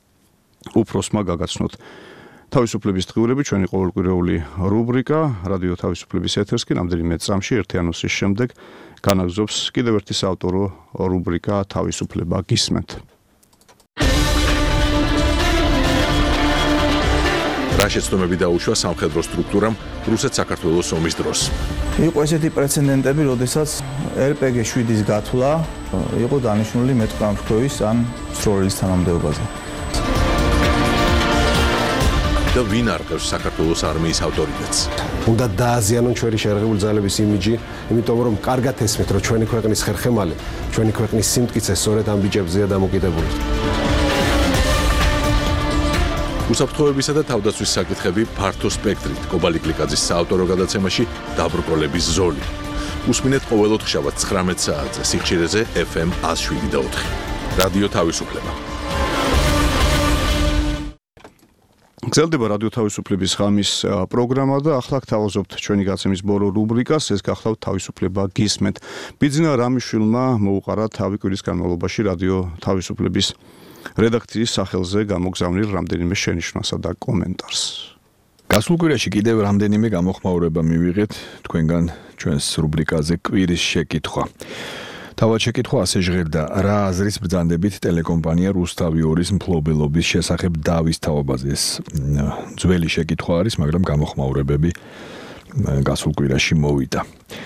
უფროსმა გაგაცნოთ. თავისუფლების დღიურები ჩვენი ყოველკვირეული რუბრიკა რადიო თავისუფლების ეთერს კი რამდენიმე წამში ერთი ანონსის შემდეგ განაგზობს კიდევ ერთი საავტორო რუბრიკა თავისუფლება გისმენთ. რა შეცდომები დაუშვა სამხედრო სტრუქტურამ რუსეთ-საქართველოს ომის დროს. იყო ესეთი პრეცედენტები, როდესაც ერ პე გი შვიდის გათვლა იყო დანიშნული მეტყამშქოვის ან სროლის თანამდებობაზე. და ვინ არყევს საქართველოს არმიის ავტორიტეტს? უნდა დააზიანონ ჩვენი შეერაღებული ძალების იმიჯი, იმიტომ რომ კარგად ესმით, რომ ჩვენი ქვეყნის ხერხემალი, ჩვენი ქვეყნის სიმტკიცე სწორედ ამ ბიჭებზეა დამოკიდებული. უსაფრთხოებისა და თავდაცვის საკითხები ფართო სპექტრით კობალი კლიკაძის საავტორო გადაცემაში დაბრკოლების ზოლი. უსმინეთ ყოველოთხშაბათ ცხრამეტ საათზე სიხშირეზე ეფ ემ one oh seven და ოთხი. რადიო თავისუფლება. გრძელდება რადიო თავისუფლების ღამის პროგრამა და ახლა გთავაზობთ ჩვენი გაცემის ბოლო რუბრიკას, ეს გახლავთ თავისუფლება გისმენთ. ბიძინა რამიშვილმა მოუყარა თავი კვირის განმავლობაში რადიო თავისუფლების რედაქციის სახელზე გამოგზავნილ რამდენიმე შენიშვნასა და კომენტარს. გასულ კვირაში კიდევ რამდენიმე გამოხმაურება მივიღეთ თქვენგან ჩვენს რუბრიკაზე კვირის შეკითხვა. თავად შეკითხვა ასე ჟღერდა: რა აზრის ბრძანდებით ტელეკომპანია რუსთავი ორის მფლობელობის შესახებ დავის თაობაზე? ეს ძველი შეკითხვა არის, მაგრამ გამოხმაურებები გასულ კვირაში მოვიდა.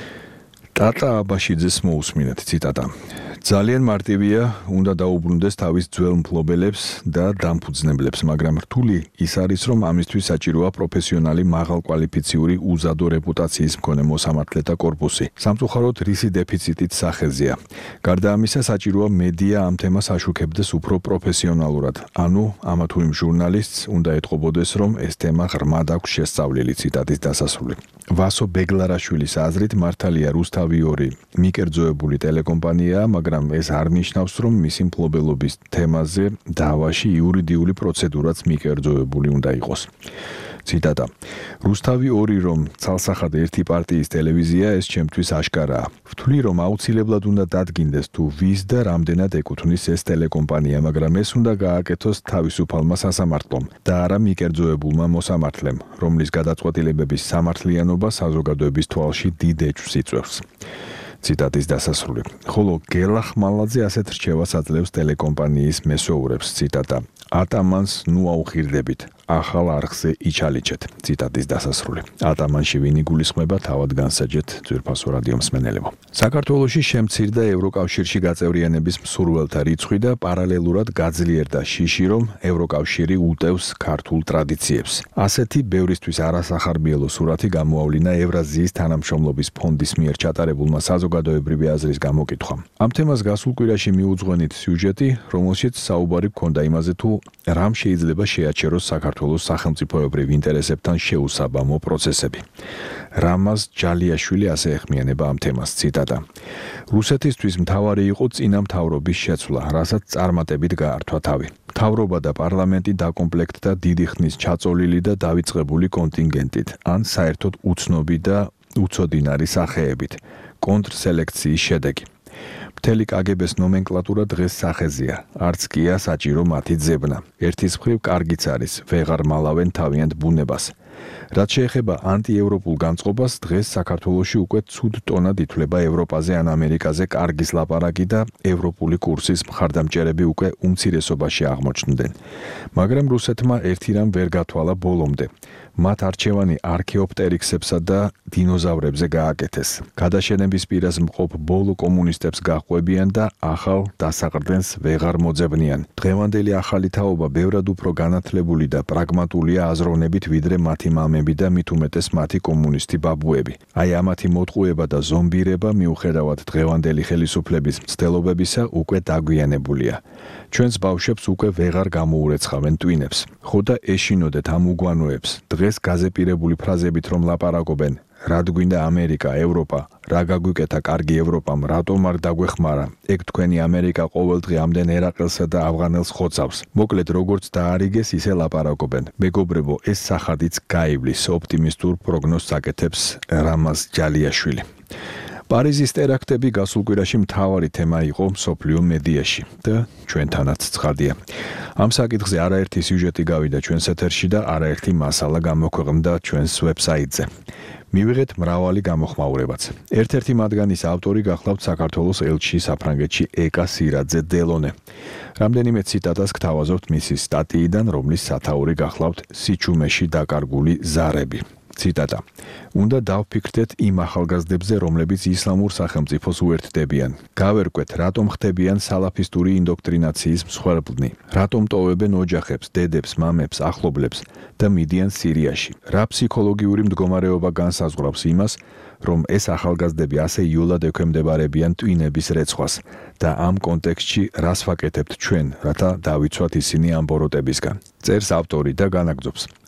ტატა აბაშიძეს მოусმინეთ ციტატა: ძალიან მარტივია, უნდა დაუბრუნდეს თავის ძველ მფლობელებს და დამფუძნებლებს, მაგრამ რთული ის არის, რომ ამისთვის საჭიროა პროფესიონალი მაღალკვალიფიციური უზადო რეპუტაციის მქონე მოსამართლეთა კორპუსი. სამწუხაროდ რისი დეფიციტით სახეზეა. გარდა ამისა, საჭიროა მედია ამ თემას აშუქებდეს უფრო პროფესიონალურად. ანუ ამა თუ იმ ჟურნალისტს უნდა ეთყობოდეს, რომ ეს თემა ღრმად აქვს შესწავლილი. ციტატის დასასრული. ვასო ბეგლარაშვილის აზრით, მართალია რუსთავი ორი მიკერძოებული ტელეკომპანიაა, მაგრამ ეს არ ნიშნავს, რომ მისი მფლობელობის თემაზე დავაში იურიდიული პროცედურაც მიკერძოებული უნდა იყოს. ციტატა: რუსთავი ორი რომ ცალსახად ერთი პარტიის ტელევიზია, ეს ჩემთვის აშკარაა. ვთვლი, რომ აუცილებლად უნდა დადგინდეს თუ ვის და რამდენად ეკუთვნის ეს ტელეკომპანია, მაგრამ ეს უნდა გააკეთოს თავისუფალმა სასამართლომ და არა მიკერძოებულმა მოსამართლემ, რომლის გადაწყვეტილებების სამართლიანობა საზოგადოების თვალში დიდ ეჭვს იწვევს. ციტატის დასასრული. ხოლო გელა ხმალაძე ასეთ რჩევას აძლევს ტელეკომპანიის მესოურებს. ციტატა: ატამანს ნუ აუხირდებით, ახალ არხზე იჩალიჩეთ. ციტატის დასასრული. ატამანში ვინ იგულისხმება, თავად განსაჯეთ ძვირფასო რადიო მსმენელებო. საქართველოში შემცირდა ევროკავშირში გაწევრიანების მსურველთა რიცხვი და პარალელურად გაძლიერდა შიში, რომ ევროკავშირი უტევს ქართულ ტრადიციებს. ასეთი ბევრისთვის არასახარბიელო სურათი გამოავლინა ევრაზიის თანამშრომლობის ფონდის მიერ ჩატარებულმა საზოგადოებრივი აზრის გამოკითხვამ. ამ თემას გასულ კვირაში მიუძღვენით სიუჟეტი, რომელშიც საუბარი ჰქონდა იმაზე, თუ რამ შეიძლება შეაჩეროს საქართველოს სახელმწიფოებრივ ინტერესებთან შეუსაბამო პროცესები. რამაზ ჯალიაშვილი ასე ეხმიანება ამ თემას. ციტატა: რუსეთისთვის მთავარი იყო წინა მთავრობის შეცვლა, რასაც წარმატებით გაართვა თავი. მთავრობა და პარლამენტი დაკომპლექტდა დიდი ხნის ჩაწოლილი და დავიწყებული კონტინგენტით, ან საერთოდ უცნობი და უცოდინარი სახეებით. კონტრსელექციის შედეგი. მთელი კაგებეს ნომენკლატურა დღეს სახეზეა, არც კია საჭირო მათი ძებნა. ერთის მხრივ კარგიც არის, ვეღარ მალავენ თავიანთ ბუნებას. რაც შეეხება ანტიევროპულ განწყობას, დღეს საქართველოში უკვე ცუდ ტონად ითვლება ევროპაზე ან ამერიკაზე კარგის ლაპარაკი და ევროპული კურსის მხარდამჭერები უკვე უმცირესობაში აღმოჩნდნენ. მაგრამ რუსეთმა ერთი რამ ვერ გათვალა ბოლომდე. მათ არჩევანი არქეოპტერიქსებსა და დინოზავრებზე გააკეთეს. გადაშენების პირას მყოფ ბოლო კომუნისტებს გაჰყვებიან და ახალ დასაყრდენს ვეღარ მოძებნიან. დღევანდელი ახალი თაობა ბევრად უფრო განათლებული და პრაგმატულია აზროვნებით, ვიდრე მათი მამები და მით უმეტეს მათი კომუნისტი ბაბუები. აი ამათი მოტყუება და ზომბირება მიუხედავად დღევანდელი ხელისუფლების მცდელობებისა უკვე დაგვიანებულია. ჩვენს ბავშვებს უკვე ვეღარ გამოურეცხავენ ტვინებს. ხო და ეშინოდეთ ამ უგვანოებს. დღეს გაზეპირებული ფრაზებით რომ ლაპარაკობენ, რად გვინდა ამერიკა, ევროპა, რა გაგვიკეთა კარგი ევროპამ, რატომ არ დაგვეხმარა? ეგ თქვენი ამერიკა ყოველდღე ამდენ ერაყელსა და ავღანელს ხოცავს. მოკლედ როგორც დაარიგეს, ისე ლაპარაკობენ. მეგობრებო, ეს სახადიც გაივლის, ოპტიმისტურ პროგნოზს აკეთებს რამაზ ჯალიაშვილი. პარიზის ტერაქტები გასულ კვირაში მთავარი თემა იყო მსოფლიო მედიაში და ჩვენთანაც ცხადია. ამ საკითხზე არაერთი სიუჟეტი გავიდა ჩვენს ეთერში და არაერთი მასალა გამოქვეყნდა ჩვენს ვებსაიტზე. მივიღეთ მრავალი გამოხმაურებაც. ერთ-ერთი მათგანის ავტორი გახლავთ საქართველოს ელჩი საფრანგეთში ეკა სირაძე დელონე. რამდენიმე ციტატას გთავაზობთ მისი სტატიიდან, რომლის სათაური გახლავთ სიჩუმეში დაკარგული ზარები. ციტატა: უნდა დავფიქრდეთ იმ ახალგაზრდებზე, რომლებიც ისლამურ სახელმწიფოს უერთდებიან. გავერკვეთ, რატომ ხდებიან სალაფისტური ინდოქტრინაციის მსხვერპლნი, რატომ ტოვებენ ოჯახებს, დედებს, მამებს, ახლობლებს და მიდიან სირიაში. რა ფსიქოლოგიური მდგომარეობა განსაზღვრავს იმას, რომ ეს ახალგაზრდები ასე იოლად ექვემდებარებიან ტვინების რეცხვას და ამ კონტექსტში რას ვაკეთებთ ჩვენ, რათა დავიცვათ ისინი ამ ბოროტებისგან. წერს ავტორი და განაგრძობს: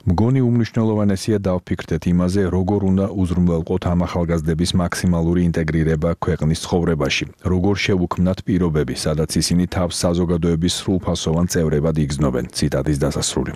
მგონი უმნიშვნელოვანესია დავფიქრდეთ იმაზე, როგორ უნდა უზრუნველყოთ ამ ახალგაზრდების მაქსიმალური ინტეგრირება ქვეყნის ცხოვრებაში, როგორ შევუქმნათ პირობები, სადაც ისინი თავს საზოგადოების სრულფასოვან წევრებად იგრძნობენ. ციტატის დასასრული.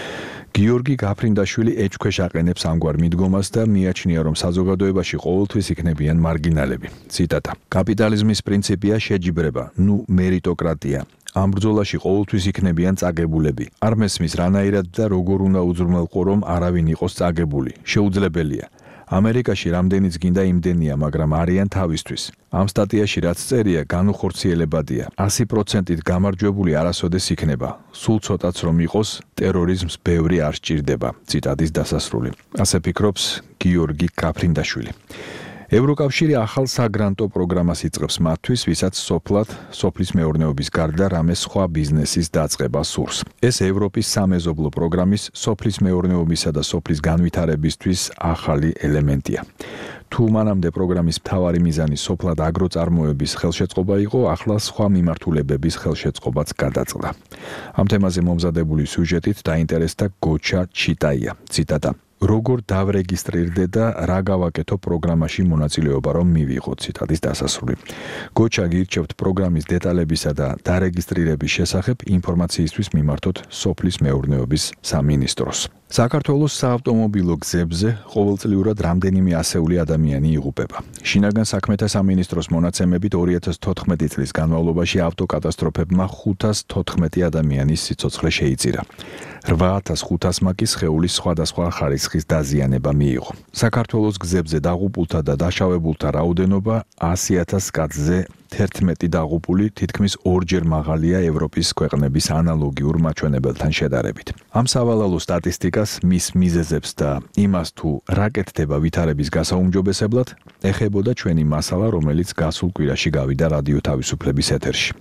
გიორგი გაფრინდაშვილი ეჭქვეშ აყენებს ამგვარ მიდგომას და მიაჩნია, რომ საზოგადოებაში ყოველთვის იქნებიან მარგინალები. ციტატა. კაპიტალიზმის პრინციპია შეჯიბრება, ნუ მერიტოკრატია. ამ ბრძოლაში ყოველთვის იქნებიან წაგებულები. არ მესმის რანაირად და როგორ უნდა უზრუნველყო, რომ არავინ იყოს წაგებული. შეუძლებელია. ამერიკაში რამდენიც გინდა იმდენია, მაგრამ არიან თავისთვის. ამ სტატიაში რაც წერია, განუხორციელებადია. ასი პროცენტით გამარჯვებული არასოდეს იქნება. სულ ცოტაც რომ იყოს, ტერორიზმს ბევრი არ სჭირდება. ციტატის დასასრული. ასე ფიქრობს გიორგი გაფრინდაშვილი. ევროკავშირი ახალ საგრანტო პროგრამას იწყებს მათთვის, ვისაც სოფლად, სოფლის მეურნეობის გარდა რამე სხვა ბიზნესის დაწყება სურს. ეს ევროპის სამეზობლო პროგრამის სოფლის მეურნეობისა და სოფლის განვითარებისთვის ახალი ელემენტია. თუ მანამდე პროგრამის მთავარი მიზანი სოფლად აგროწარმოების ხელშეწყობა იყო, ახლა სხვა მიმართულებების ხელშეწყობაც გადაწყდა. ამ თემაზე მომზადებული სიუჟეტით დაინტერესდა გოჩა ჩიტაია. ციტატა. როგორ დავრეგისტრირდე და რა გავაკეთო პროგრამაში მონაწილეობა რომ მივიღო. ციტატის დასასრული. გოჩა გირჩევთ პროგრამის დეტალებისა და დარეგისტრირების შესახებ ინფორმაციისთვის მიმართოთ სოფლის მეურნეობის სამინისტროს. საქართველოს საავტომობილო გზებზე ყოველწლიურად რამდენიმე ასეული ადამიანი იღუპება. შინაგან საქმეთა სამინისტროს მონაცემებით ორი ათას თოთხმეტი წლის განმავლობაში ავტოკატასტროფებმა ხუთას თოთხმეტი ადამიანის სიცოცხლე შეიწირა. რვა ათას ხუთასმა კი სხეულის სხვადასხვა ხარისხის დაზიანება მიიღო. საქართველოს გზებზე დაღუპულთა და დაშავებულთა რაოდენობა ასი ათას კაცზე თერთმეტი დაღუპული თითქმის ორჯერ მაღალია ევროპის ქვეყნების ანალოგიურ მაჩვენებელთან შედარებით. ამ სავალალო სტატისტიკას, მის მიზეზებს და იმას თუ რა კეთდება ვითარების გასაუმჯობესებლად, ეხებოდა ჩვენი მასალა, რომელიც გასულ კვირაში გავიდა რადიო თავისუფლების ეთერში.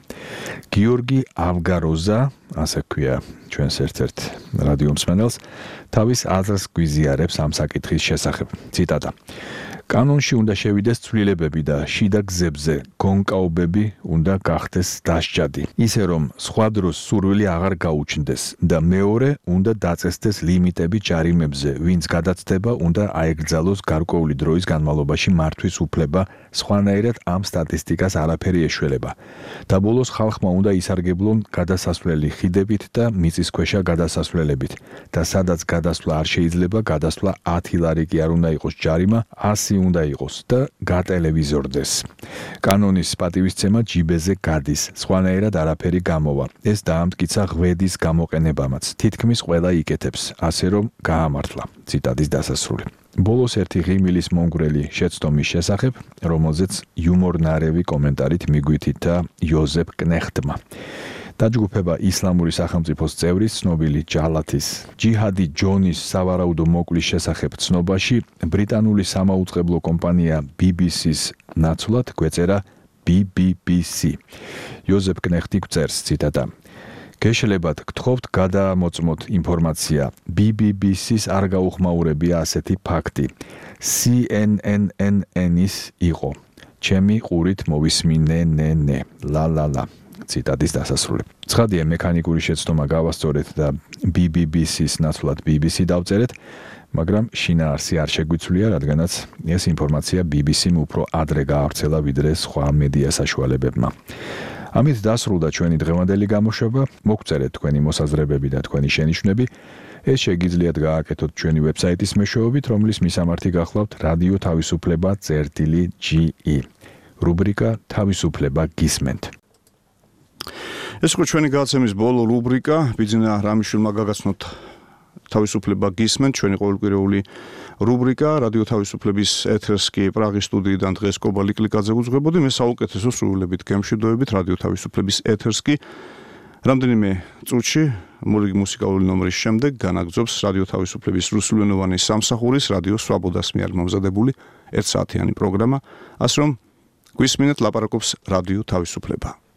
გიორგი ავგაროზა, ასე ქვია ჩვენს ერთ-ერთ რადიო მსმენელს, თავის აზრს გვიზიარებს ამ საკითხის შესახებ. ციტატა. კანონში უნდა შევიდეს ცვლილებები და შიდა გზებზე გონკაობები უნდა გახდეს დასჯადი. ისე რომ სხვა დროს სურვილი აღარ გაუჩნდეს და მეორე უნდა დაწესდეს ლიმიტები ჯარიმებზე, ვინც გადაცდება უნდა აეგრძალოს გარკვეული დროის განმავლობაში მართვის უფლება, სხვანაირად ამ სტატისტიკას არაფერი ეშველება. და ბოლოს ხალხმა უნდა ისარგებლონ გადასასვლელი ხიდებით და მიწისქვეშა გადასასვლელებით და სადაც გადასვლა არ შეიძლება, გადასვლა ათი ლარი კი არ უნდა იყოს ჯარიმა, ასი უნდა იყოს და გატელევიზორდეს. კანონის პატივისცემა ჯიბეზე გადის, სხვანაირად არაფერი გამოვა. ეს დაამტკიცა ღვედის გამოყენებამაც. თითქმის ყველა იკეთებს, ასე რომ გაამართლა. ციტატის დასასრული. ბოლოს ერთი ღიმილის მომგვრელი შეცდომის შესახებ, რომელზეც იუმორნარევი კომენტარით მიგვითითა იოზეფ კნეხტმა. დაჯგუფება ისლამური სახელმწიფოს წევრის ცნობილი ჯალათის ჯიჰადი ჯონის სავარაუდო მოკლის შესახებ ცნობაში ბრიტანული სამაუწყებლო კომპანია ბი ბი სის ნაცვლად გვეწერა ბი ბი ბი სი. იოზეფ კნეხტი გვწერს, ციტატა. გეშლებათ გთხოვთ გადაამოწმოთ ინფორმაცია. ბი ბი ბი სის არ გაუხმაურებია ასეთი ფაქტი. სი ენ ენ ენ ენის იყო. ჩემი ყურით მოვისმინე ნე ნე. ლა ლა ლა. ციტატის დასასრული. ცხადია, მექანიკური შეცდომა გავასწორეთ და ბი ბი ბი სის ნაცვლად ბი ბი სი დავწერეთ, მაგრამ შინაარსი არ შეგვიცვლია, რადგანაც ეს ინფორმაცია ბი ბი სიმ უფრო ადრე გაავრცელა ვიდრე სხვა მედია საშუალებებმა. ამით დასრულდა ჩვენი დღევანდელი გამოშვება. მოგწერეთ თქვენი მოსაზრებები და თქვენი შენიშვნები. ეს შეგიძლიათ გააკეთოთ ჩვენი ვებსაიტის მეშვეობით, რომლის მისამართი გახლავთ რადიო თავისუფლება წერტილი ჯი ი. რუბრიკა თავისუფლება გისმენთ. ეს იყო ჩვენი გადაცემის ბოლო რუბრიკა. ბიძინა რამიშვილმა გაგაცნოთ თავისუფლება გისმენთ, ჩვენი ყოველკვირეული რუბრიკა. რადიო თავისუფლების ეთერს კი პრაღის სტუდიიდან დღეს კობა ლიკლიკაძე უძღვებოდი. მე საუკეთესო სრულებით გემშვიდობებით რადიო თავისუფლების ეთერს კი რამდენიმე წუთში მუსიკალური ნომრის შემდეგ განაგრძობს რადიო თავისუფლების რუსულენოვანი სამსახურის რადიო სვაბოდას მიერ მომზადებული ერთ საათიანი პროგრამა. ასე რომ გვისმინეთ ლაპარაკობს რადიო თავისუფლება.